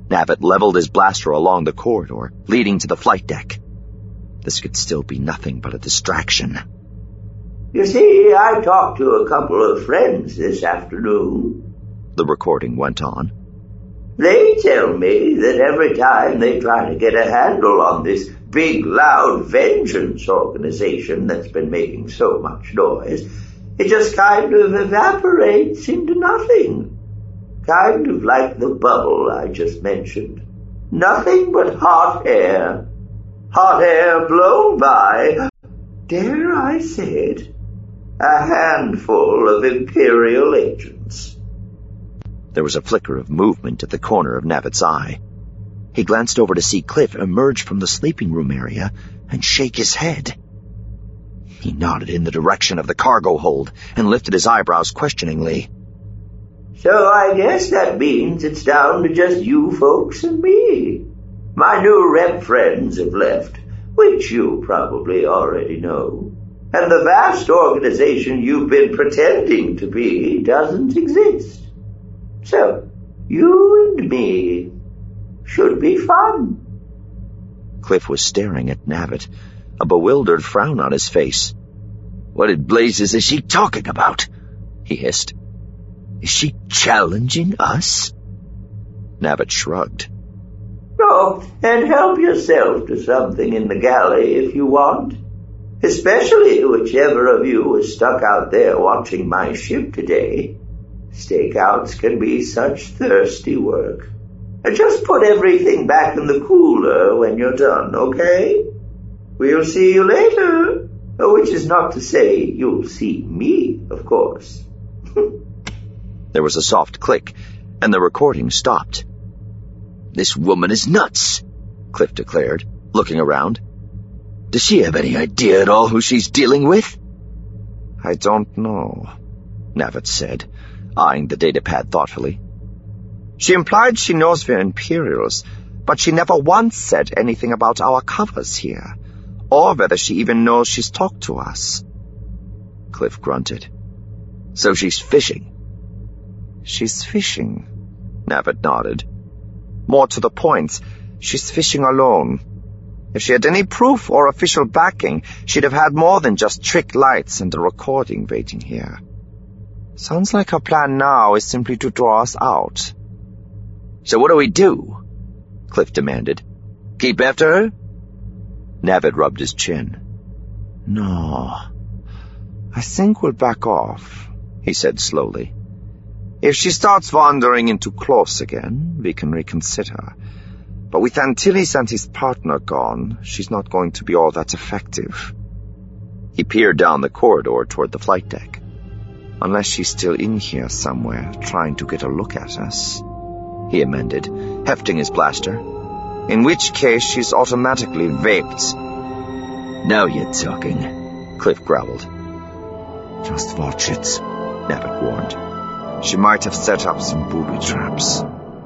Navet leveled his blaster along the corridor, leading to the flight deck. This could still be nothing but a distraction. You see, I talked to a couple of friends this afternoon, the recording went on. They tell me that every time they try to get a handle on this big, loud vengeance organization that's been making so much noise, it just kind of evaporates into nothing. Kind of like the bubble I just mentioned. Nothing but hot air. Hot air blown by, dare I say it, a handful of Imperial agents. There was a flicker of movement at the corner of Navet's eye. He glanced over to see Cliff emerge from the sleeping room area and shake his head. He nodded in the direction of the cargo hold and lifted his eyebrows questioningly. So I guess that means it's down to just you folks and me. My new rep friends have left, which you probably already know. And the vast organization you've been pretending to be doesn't exist. So, you and me should be fun. Cliff was staring at Navet, a bewildered frown on his face. What in blazes is she talking about? He hissed. Is she challenging us? Navet shrugged. Oh, and help yourself to something in the galley if you want. Especially whichever of you is stuck out there watching my ship today. Stakeouts can be such thirsty work. And just put everything back in the cooler when you're done, okay? We'll see you later. Which is not to say you'll see me, of course. There was a soft click, and the recording stopped. This woman is nuts, Cliff declared, looking around. Does she have any idea at all who she's dealing with? I don't know, Navet said, eyeing the datapad thoughtfully. She implied she knows we're Imperials, but she never once said anything about our covers here, or whether she even knows she's talked to us. Cliff grunted. So she's fishing? She's fishing, Navet nodded. More to the point, she's fishing alone. If she had any proof or official backing, she'd have had more than just trick lights and a recording waiting here. Sounds like her plan now is simply to draw us out. So what do we do? Cliff demanded. Keep after her? Navet rubbed his chin. No. I think we'll back off, he said slowly. If she starts wandering in too close again, we can reconsider. But with Antilles and his partner gone, she's not going to be all that effective. He peered down the corridor toward the flight deck. Unless she's still in here somewhere, trying to get a look at us, he amended, hefting his blaster. In which case, she's automatically vaped. Now you're talking, Cliff growled. Just watch it, Navet warned. She might have set up some booby traps.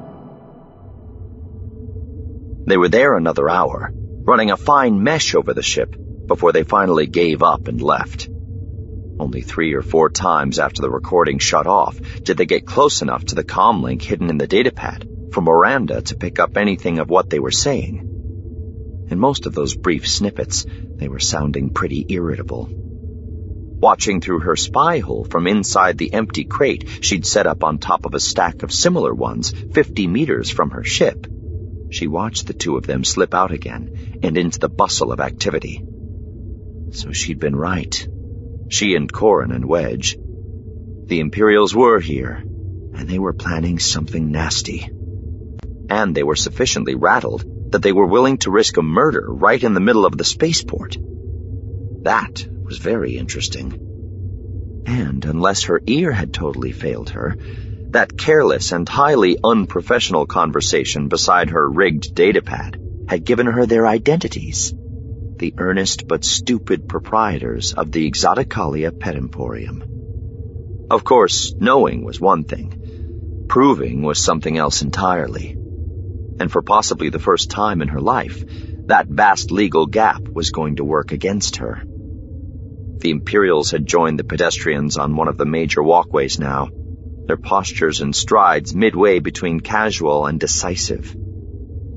They were there another hour, running a fine mesh over the ship, before they finally gave up and left. Only three or four times after the recording shut off did they get close enough to the comm link hidden in the datapad for Miranda to pick up anything of what they were saying. In most of those brief snippets, they were sounding pretty irritable. Watching through her spy hole from inside the empty crate she'd set up on top of a stack of similar ones fifty meters from her ship, she watched the two of them slip out again and into the bustle of activity. So she'd been right. She and Corin and Wedge. The Imperials were here, and they were planning something nasty. And they were sufficiently rattled that they were willing to risk a murder right in the middle of the spaceport. That was very interesting. And unless her ear had totally failed her, that careless and highly unprofessional conversation beside her rigged datapad had given her their identities. The earnest but stupid proprietors of the Exoticalia Pet Emporium. Of course, knowing was one thing. Proving was something else entirely. And for possibly the first time in her life, that vast legal gap was going to work against her. The Imperials had joined the pedestrians on one of the major walkways now, their postures and strides midway between casual and decisive.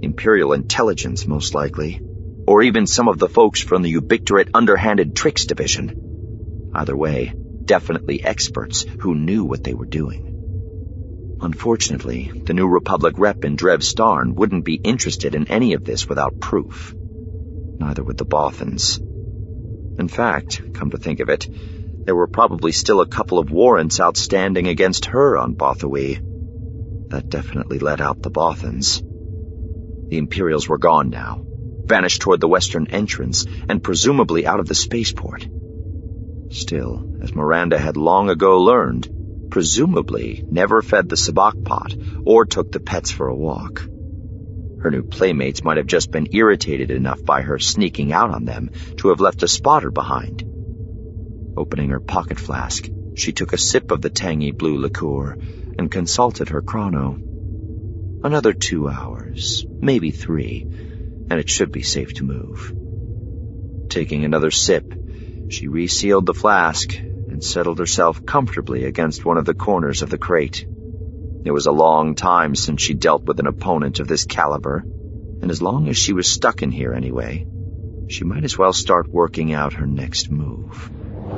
Imperial intelligence, most likely. Or even some of the folks from the Ubictorate Underhanded Tricks Division. Either way, definitely experts who knew what they were doing. Unfortunately, the New Republic rep in Drev Starn wouldn't be interested in any of this without proof. Neither would the Bothans. In fact, come to think of it, there were probably still a couple of warrants outstanding against her on Bothawui. That definitely let out the Bothans. The Imperials were gone now, vanished toward the western entrance, and presumably out of the spaceport. Still, as Miranda had long ago learned, presumably never fed the sabak pot or took the pets for a walk. Her new playmates might have just been irritated enough by her sneaking out on them to have left a spotter behind. Opening her pocket flask, she took a sip of the tangy blue liqueur and consulted her chrono. Another two hours, maybe three, and it should be safe to move. Taking another sip, she resealed the flask and settled herself comfortably against one of the corners of the crate. It was a long time since she dealt with an opponent of this caliber, and as long as she was stuck in here anyway, she might as well start working out her next move.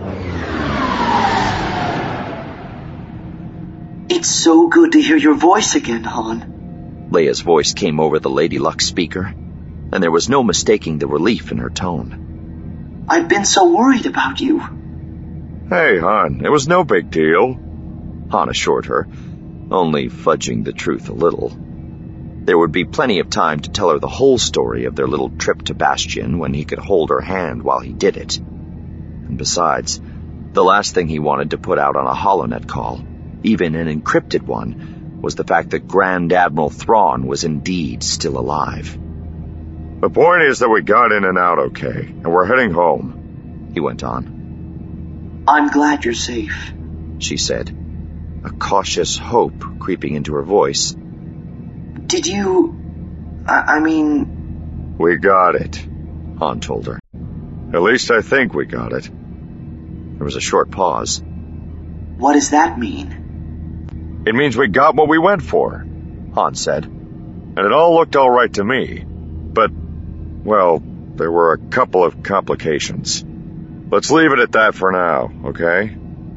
It's so good to hear your voice again, Han. Leia's voice came over the Lady Luck speaker, and there was no mistaking the relief in her tone. I've been so worried about you. Hey, Han, it was no big deal, Han assured her, only fudging the truth a little. There would be plenty of time to tell her the whole story of their little trip to Bastion when he could hold her hand while he did it. And besides, the last thing he wanted to put out on a HoloNet call, even an encrypted one, was the fact that Grand Admiral Thrawn was indeed still alive. The point is that we got in and out okay, and we're heading home, he went on. I'm glad you're safe, she said, a cautious hope creeping into her voice. Did you... I, I mean... We got it, Han told her. At least I think we got it. There was a short pause. What does that mean? It means we got what we went for, Han said. And it all looked all right to me. But, well, there were a couple of complications. Let's leave it at that for now, okay?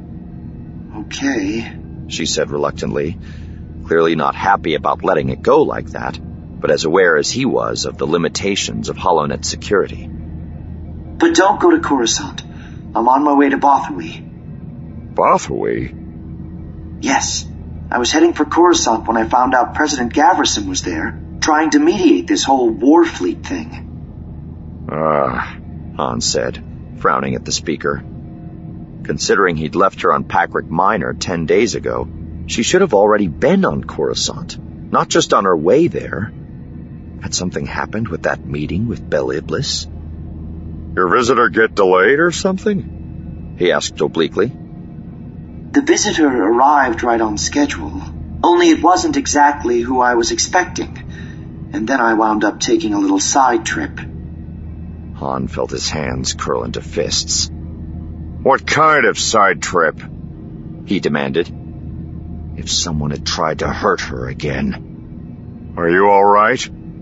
Okay, she said reluctantly, clearly not happy about letting it go like that, but as aware as he was of the limitations of HoloNet security. But don't go to Coruscant. I'm on my way to Bothawui. Bothawui? Yes. I was heading for Coruscant when I found out President Gavrison was there, trying to mediate this whole Warfleet thing. Ah, Han said, frowning at the speaker. Considering he'd left her on Pacrick Minor ten days ago, she should have already been on Coruscant, not just on her way there. Had something happened with that meeting with Bel Iblis? Your visitor get delayed or something? He asked obliquely. The visitor arrived right on schedule, only it wasn't exactly who I was expecting, and then I wound up taking a little side trip. Han felt his hands curl into fists. What kind of side trip? He demanded. If someone had tried to hurt her again. Are you all right?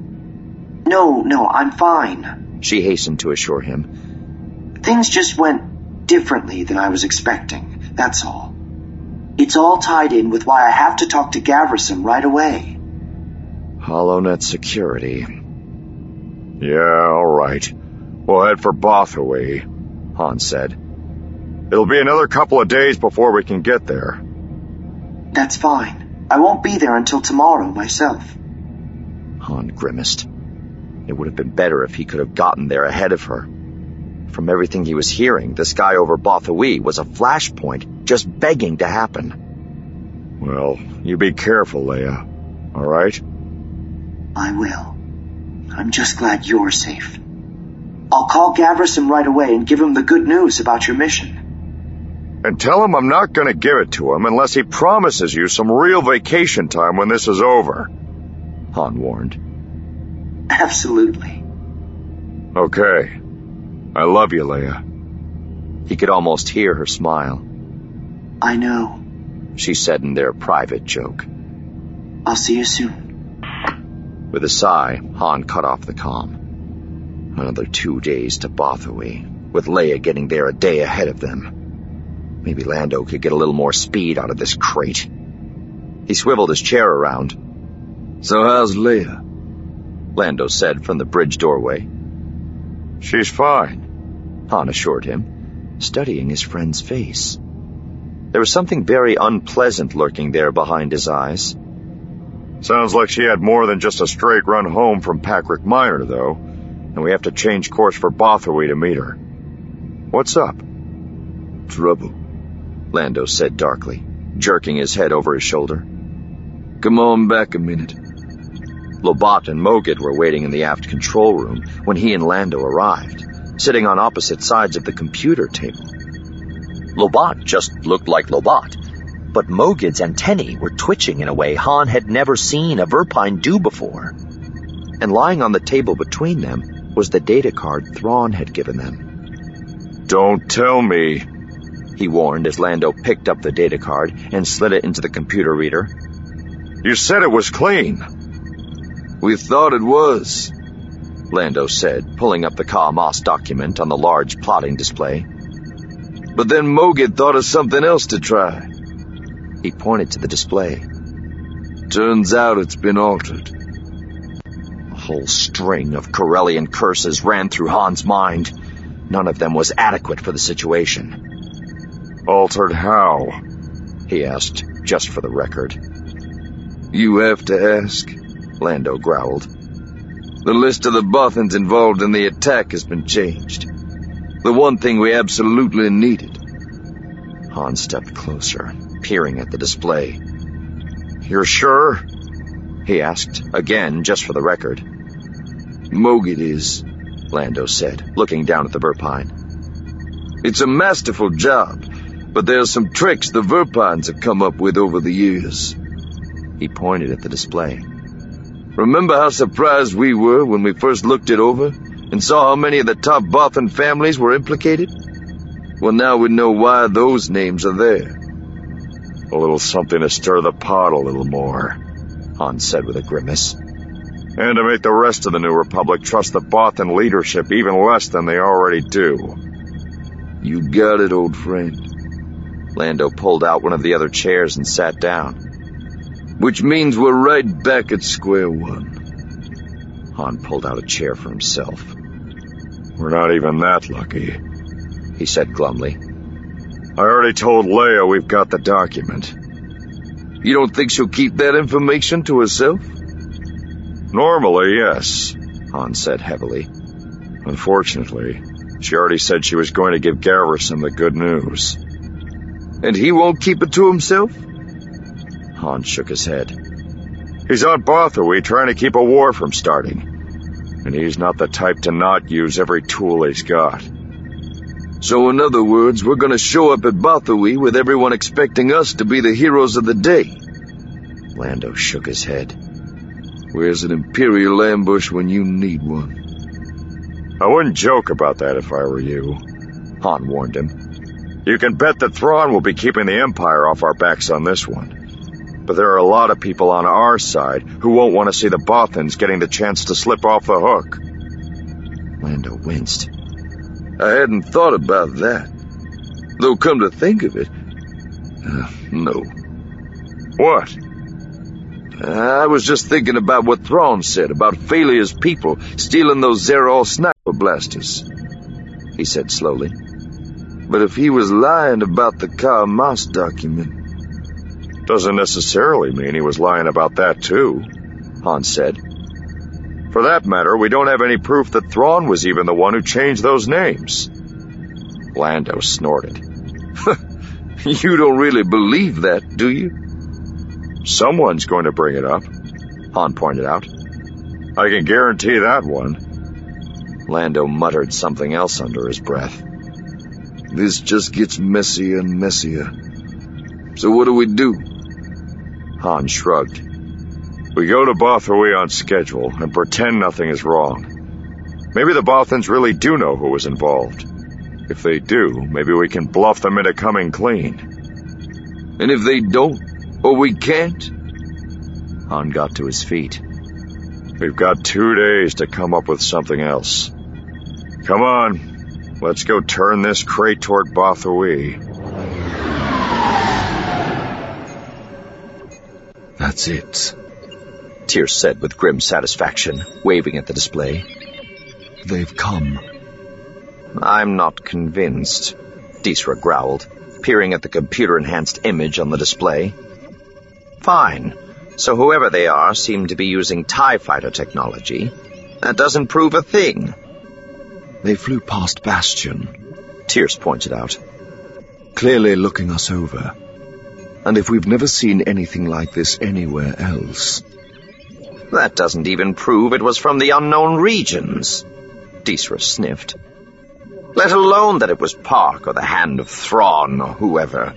No, no, I'm fine, she hastened to assure him. Things just went differently than I was expecting, that's all. It's all tied in with why I have to talk to Gavrison right away. HoloNet security. Yeah, all right. We'll head for Bothawui, Han said. It'll be another couple of days before we can get there. That's fine. I won't be there until tomorrow myself. Han grimaced. It would have been better if he could have gotten there ahead of her. From everything he was hearing, the sky over Bothawui was a flashpoint just begging to happen. Well, you be careful, Leia. All right? I will. I'm just glad you're safe. I'll call Gavrison right away and give him the good news about your mission. And tell him I'm not going to give it to him unless he promises you some real vacation time when this is over, Han warned. Absolutely. Okay. I love you, Leia. He could almost hear her smile. I know, she said in their private joke. I'll see you soon. With a sigh, Han cut off the comm. Another two days to Bothaway, with Leia getting there a day ahead of them. Maybe Lando could get a little more speed out of this crate. He swiveled his chair around. "So how's Leia?" Lando said from the bridge doorway. "She's fine," Han assured him, studying his friend's face. There was something very unpleasant lurking there behind his eyes. "Sounds like she had more than just a straight run home from Pacrick Minor, though, and we have to change course for Bothaway to meet her. What's up?" "Trouble," Lando said darkly, jerking his head over his shoulder. "Come on back a minute." Lobot and Mogid were waiting in the aft control room when he and Lando arrived, sitting on opposite sides of the computer table. Lobot just looked like Lobot, but Mogid's antennae were twitching in a way Han had never seen a Verpine do before. And lying on the table between them was the data card Thrawn had given them. "Don't tell me," he warned as Lando picked up the data card and slid it into the computer reader. "You said it was clean." "We thought it was," Lando said, pulling up the Ka Moss document on the large plotting display. "But then Mogid thought of something else to try." He pointed to the display. "Turns out it's been altered." A whole string of Corellian curses ran through Han's mind. None of them was adequate for the situation. "Altered how?" he asked, just for the record. "You have to ask," Lando growled. "The list of the Bothans involved in the attack has been changed. The one thing we absolutely needed." Han stepped closer, peering at the display. "You're sure?" he asked, again, just for the record. "Mogid is," Lando said, looking down at the Verpine. "It's a masterful job, but there are some tricks the Verpines have come up with over the years." He pointed at the display. "Remember how surprised we were when we first looked it over and saw how many of the top Bothan families were implicated? Well, now we know why those names are there." "A little something to stir the pot a little more," Han said with a grimace. "And to make the rest of the New Republic trust the Bothan leadership even less than they already do." "You got it, old friend." Lando pulled out one of the other chairs and sat down. "Which means we're right back at square one." Han pulled out a chair for himself. "We're not even that lucky," he said glumly. "I already told Leia we've got the document." "You don't think she'll keep that information to herself?" "Normally, yes," Han said heavily. "Unfortunately, she already said she was going to give Garrison the good news." "And he won't keep it to himself?" Han shook his head. "He's on Bothaway trying to keep a war from starting, and he's not the type to not use every tool he's got." "So in other words, we're going to show up at Bothaway with everyone expecting us to be the heroes of the day?" Lando shook his head. "Where's an Imperial ambush when you need one?" "I wouldn't joke about that if I were you," Han warned him. "You can bet that Thrawn will be keeping the Empire off our backs on this one. But there are a lot of people on our side who won't want to see the Bothans getting the chance to slip off the hook." Lando winced. "I hadn't thought about that. Though come to think of it, uh, no." "What?" "I was just thinking about what Thrawn said about Phalia's people stealing those Zerol sniper blasters," he said slowly. "But if he was lying about the Ka Moss document..." "Doesn't necessarily mean he was lying about that, too," Han said. "For that matter, we don't have any proof that Thrawn was even the one who changed those names." Lando snorted. "You don't really believe that, do you?" "Someone's going to bring it up," Han pointed out. "I can guarantee that one." Lando muttered something else under his breath. "This just gets messier and messier. So what do we do?" Han shrugged. "We go to Bothaway on schedule and pretend nothing is wrong. Maybe the Bothans really do know who was involved. If they do, maybe we can bluff them into coming clean." "And if they don't, or we can't?" Han got to his feet. We've got two days to come up with something else. Come on, let's go turn this crate toward Bothawui. That's it, Tyr's said with grim satisfaction, waving at the display. They've come. I'm not convinced, Disra growled, peering at the computer-enhanced image on the display. Fine. So whoever they are seem to be using TIE fighter technology. That doesn't prove a thing. They flew past Bastion, Tyr's pointed out. Clearly looking us over. And if we've never seen anything like this anywhere else... That doesn't even prove it was from the unknown regions, Disra sniffed. Let alone that it was Park or the Hand of Thrawn or whoever.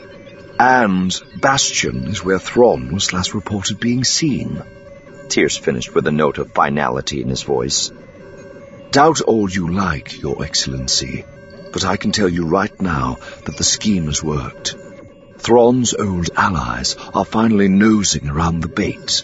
And Bastion is where Thrawn was last reported being seen. Tyr's finished with a note of finality in his voice. Doubt all you like, Your Excellency, but I can tell you right now that the scheme has worked. Thrawn's old allies are finally nosing around the bait.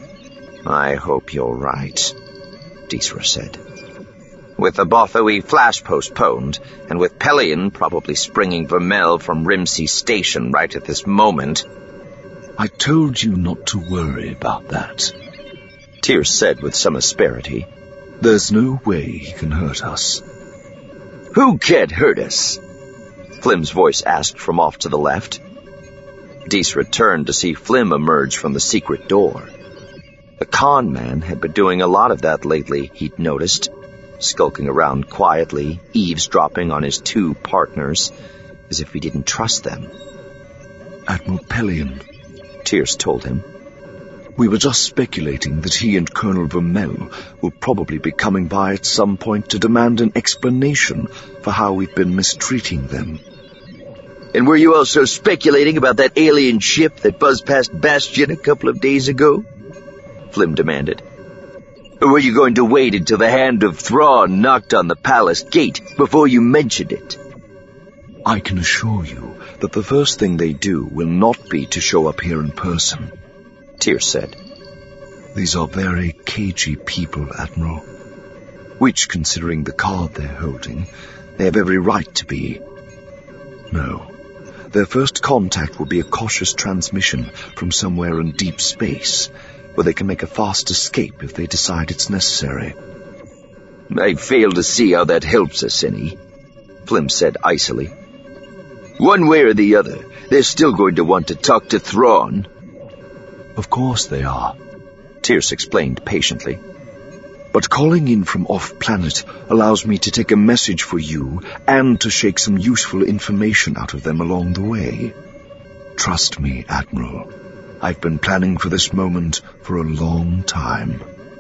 I hope you're right, Disra said. With the Bothawui flash postponed, and with Pelion probably springing Vermel from Rimsey Station right at this moment... I told you not to worry about that, Tyr said with some asperity. There's no way he can hurt us. Who can't hurt us? Flim's voice asked from off to the left. Disra turned to see Flim emerge from the secret door. The con man had been doing a lot of that lately, he'd noticed. Skulking around quietly, eavesdropping on his two partners, as if he didn't trust them. Admiral Pelion, Tyr's told him. We were just speculating that he and Colonel Vermel will probably be coming by at some point to demand an explanation for how we've been mistreating them. And were you also speculating about that alien ship that buzzed past Bastion a couple of days ago? Flim demanded. Or were you going to wait until the Hand of Thrawn knocked on the palace gate before you mentioned it? I can assure you that the first thing they do will not be to show up here in person, Tyr said. These are very cagey people, Admiral. Which, considering the card they're holding, they have every right to be. No. Their first contact will be a cautious transmission from somewhere in deep space, where they can make a fast escape if they decide it's necessary. I fail to see how that helps us any, Flim said icily. One way or the other, they're still going to want to talk to Thrawn. Of course they are, Tyr's explained patiently. But calling in from off-planet allows me to take a message for you and to shake some useful information out of them along the way. Trust me, Admiral. I've been planning for this moment for a long time.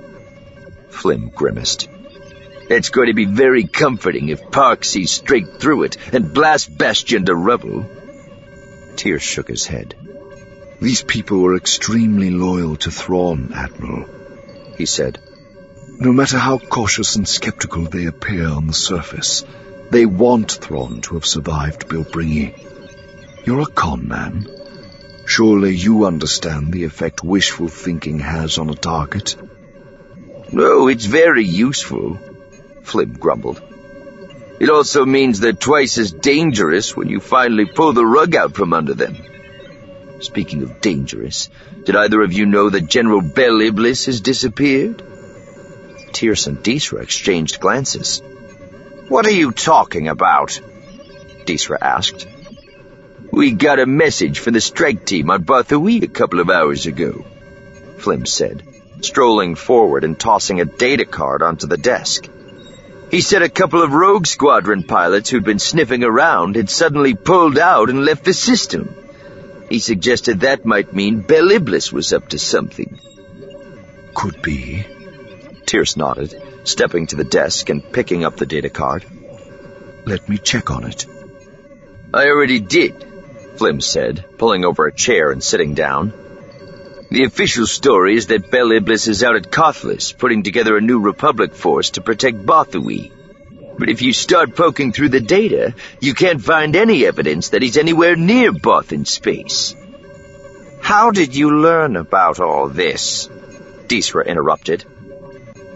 Flim grimaced. It's going to be very comforting if Park sees straight through it and blasts Bastion to rubble. Tyr shook his head. These people were extremely loyal to Thrawn, Admiral, he said. No matter how cautious and skeptical they appear on the surface, they want Thrawn to have survived Bilbringi. You're a con man. Surely you understand the effect wishful thinking has on a target? No, it's very useful, Flim grumbled. It also means they're twice as dangerous when you finally pull the rug out from under them. Speaking of dangerous, did either of you know that General Bel Iblis has disappeared? Tyr's and Disra exchanged glances. What are you talking about? Disra asked. We got a message from the strike team on Bothawui a couple of hours ago, Flim said, strolling forward and tossing a data card onto the desk. He said a couple of Rogue Squadron pilots who'd been sniffing around had suddenly pulled out and left the system. He suggested that might mean Bel Iblis was up to something. Could be. Tyr's nodded, stepping to the desk and picking up the data card. Let me check on it. I already did, Flim said, pulling over a chair and sitting down. The official story is that Bel Iblis is out at Kothlis, putting together a new Republic force to protect Bothawui. But if you start poking through the data, you can't find any evidence that he's anywhere near Both in space. How did you learn about all this? Disra interrupted.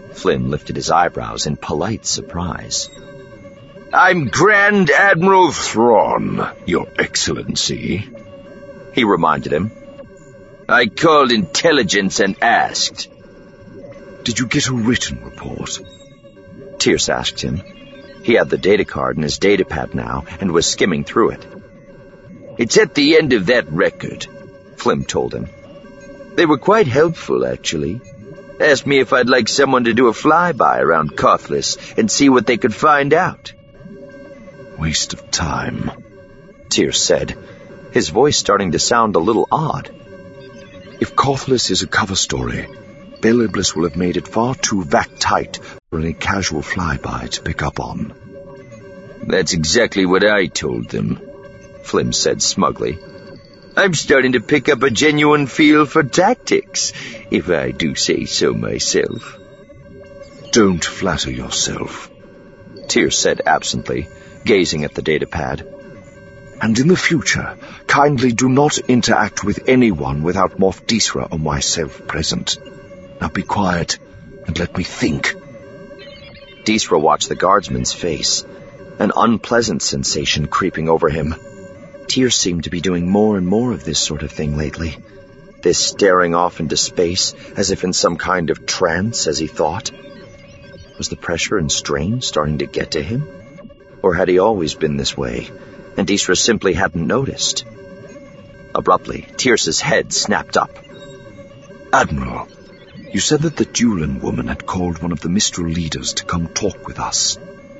Flynn lifted his eyebrows in polite surprise. I'm Grand Admiral Thrawn, Your Excellency, he reminded him. I called intelligence and asked. Did you get a written report? Tierce asked him. He had the data card in his datapad now and was skimming through it. It's at the end of that record, Flynn told him. They were quite helpful, actually. Asked me if I'd like someone to do a flyby around Cothless and see what they could find out. Waste of time, Tierce said, his voice starting to sound a little odd. If Cothless is a cover story, Bel Iblis will have made it far too vac-tight for any casual flyby to pick up on. That's exactly what I told them, Flynn said smugly. I'm starting to pick up a genuine feel for tactics, if I do say so myself. Don't flatter yourself, Tierce said absently, gazing at the datapad. And in the future, kindly do not interact with anyone without Moff Disra or myself present. Now be quiet and let me think. Disra watched the guardsman's face, an unpleasant sensation creeping over him. Tierce seemed to be doing more and more of this sort of thing lately. This staring off into space, as if in some kind of trance, as he thought. Was the pressure and strain starting to get to him? Or had he always been this way, and Disra simply hadn't noticed? Abruptly, Tierce's head snapped up. Admiral, you said that the Dulan woman had called one of the Mistral leaders to come talk with us.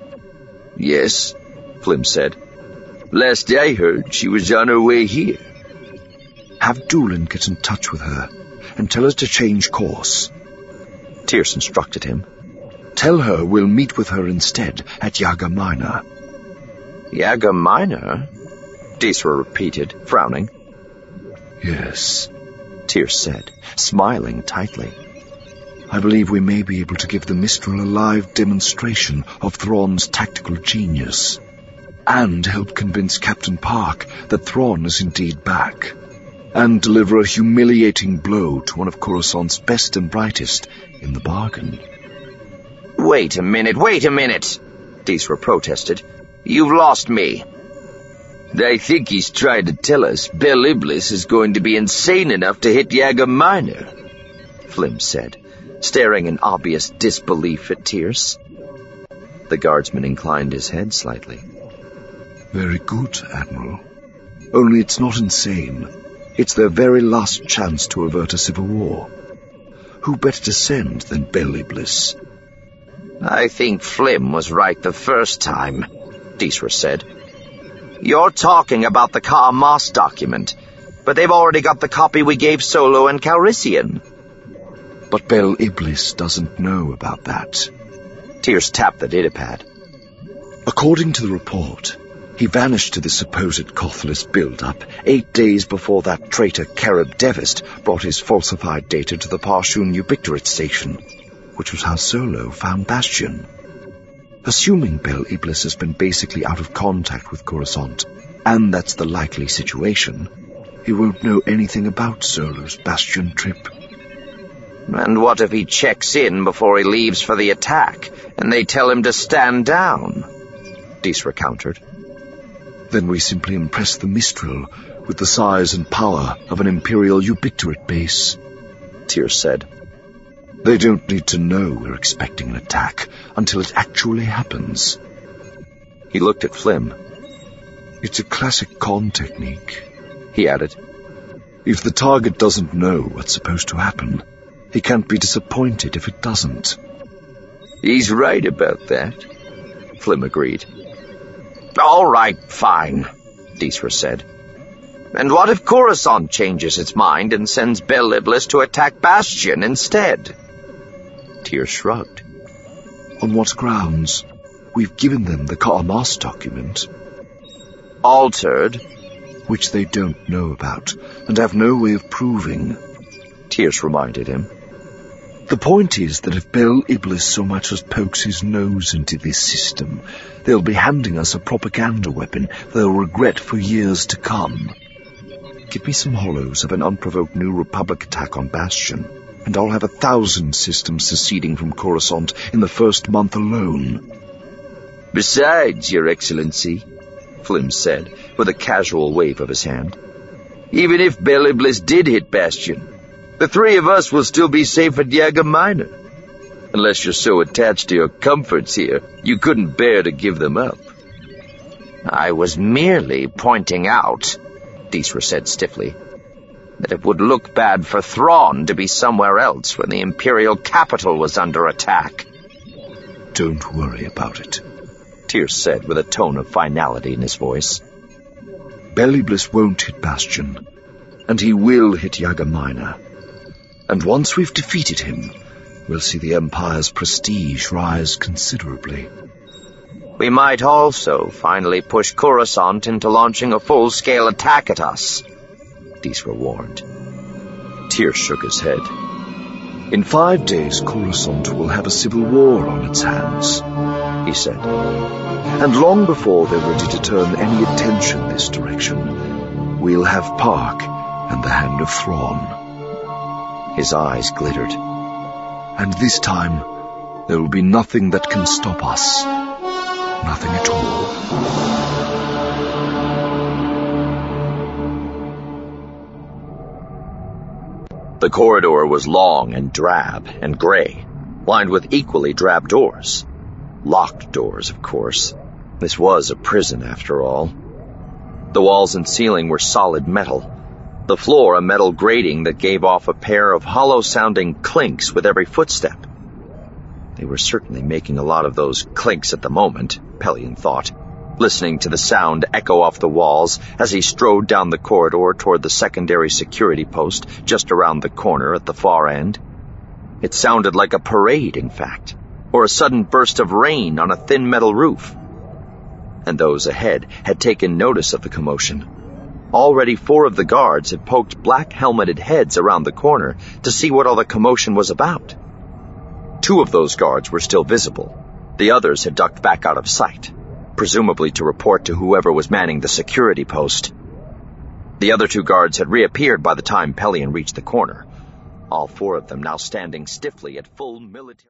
Yes, Flynn said. Last I heard, she was on her way here. Have Dulan get in touch with her and tell her to change course. Tierce instructed him. Tell her we'll meet with her instead at Yaga Minor. Yaga Minor? Disra repeated, frowning. Yes, Tierce said, smiling tightly. I believe we may be able to give the Mistral a live demonstration of Thrawn's tactical genius, and help convince Captain Park that Thrawn is indeed back, and deliver a humiliating blow to one of Coruscant's best and brightest in the bargain. Wait a minute, wait a minute, Disra protested. You've lost me. I think he's trying to tell us Bel Iblis is going to be insane enough to hit Yaga Minor, Flynn said, staring in obvious disbelief at Tierce. The guardsman inclined his head slightly. Very good, Admiral. Only it's not insane. It's their very last chance to avert a civil war. Who better to send than Bel Iblis? I think Flynn was right the first time, Disra said. You're talking about the Ka Amos document, but they've already got the copy we gave Solo and Calrissian. But Bel Iblis doesn't know about that. Tierce tapped the datapad. According to the report, he vanished to the supposed Cothless build-up eight days before that traitor Kereb Devist brought his falsified data to the Parshun Ubictorate station, which was how Solo found Bastion. Assuming Bel Iblis has been basically out of contact with Coruscant, and that's the likely situation, he won't know anything about Solo's Bastion trip. And what if he checks in before he leaves for the attack, and they tell him to stand down? Disra countered. Then we simply impress the Mistral with the size and power of an Imperial Ubictorate base, Tierce said. They don't need to know we're expecting an attack until it actually happens. He looked at Flynn. It's a classic con technique, he added. If the target doesn't know what's supposed to happen, he can't be disappointed if it doesn't. He's right about that, Flynn agreed. All right, fine, Disra said. And what if Coruscant changes its mind and sends Bel Iblis to attack Bastion instead? Tierce shrugged. On what grounds? We've given them the Ka Amos document. Altered? Which they don't know about, and have no way of proving, Tierce reminded him. The point is that if Bel Iblis so much as pokes his nose into this system, they'll be handing us a propaganda weapon they'll regret for years to come. Give me some hollows of an unprovoked New Republic attack on Bastion, and I'll have a thousand systems seceding from Coruscant in the first month alone. Besides, Your Excellency, Flim said, with a casual wave of his hand, even if Belly Bliss did hit Bastion, the three of us will still be safe at Yaga Minor. Unless you're so attached to your comforts here, you couldn't bear to give them up. I was merely pointing out, Disra said stiffly, that it would look bad for Thrawn to be somewhere else when the Imperial capital was under attack. Don't worry about it, Tyr's said with a tone of finality in his voice. Belly Bliss won't hit Bastion, and he will hit Yaga Minor. And once we've defeated him, we'll see the Empire's prestige rise considerably. We might also finally push Coruscant into launching a full-scale attack at us, Disra warned. Tyr shook his head. In five days, Coruscant will have a civil war on its hands, he said. And long before they're ready to turn any attention this direction, we'll have Park and the Hand of Thrawn. His eyes glittered. And this time, there will be nothing that can stop us. Nothing at all. The corridor was long and drab and gray, lined with equally drab doors. Locked doors, of course. This was a prison, after all. The walls and ceiling were solid metal. The floor a metal grating that gave off a pair of hollow-sounding clinks with every footstep. They were certainly making a lot of those clinks at the moment, Pelion thought, listening to the sound echo off the walls as he strode down the corridor toward the secondary security post just around the corner at the far end. It sounded like a parade, in fact, or a sudden burst of rain on a thin metal roof. And those ahead had taken notice of the commotion. Already four of the guards had poked black-helmeted heads around the corner to see what all the commotion was about. Two of those guards were still visible. The others had ducked back out of sight, presumably to report to whoever was manning the security post. The other two guards had reappeared by the time Pelion reached the corner, all four of them now standing stiffly at full military...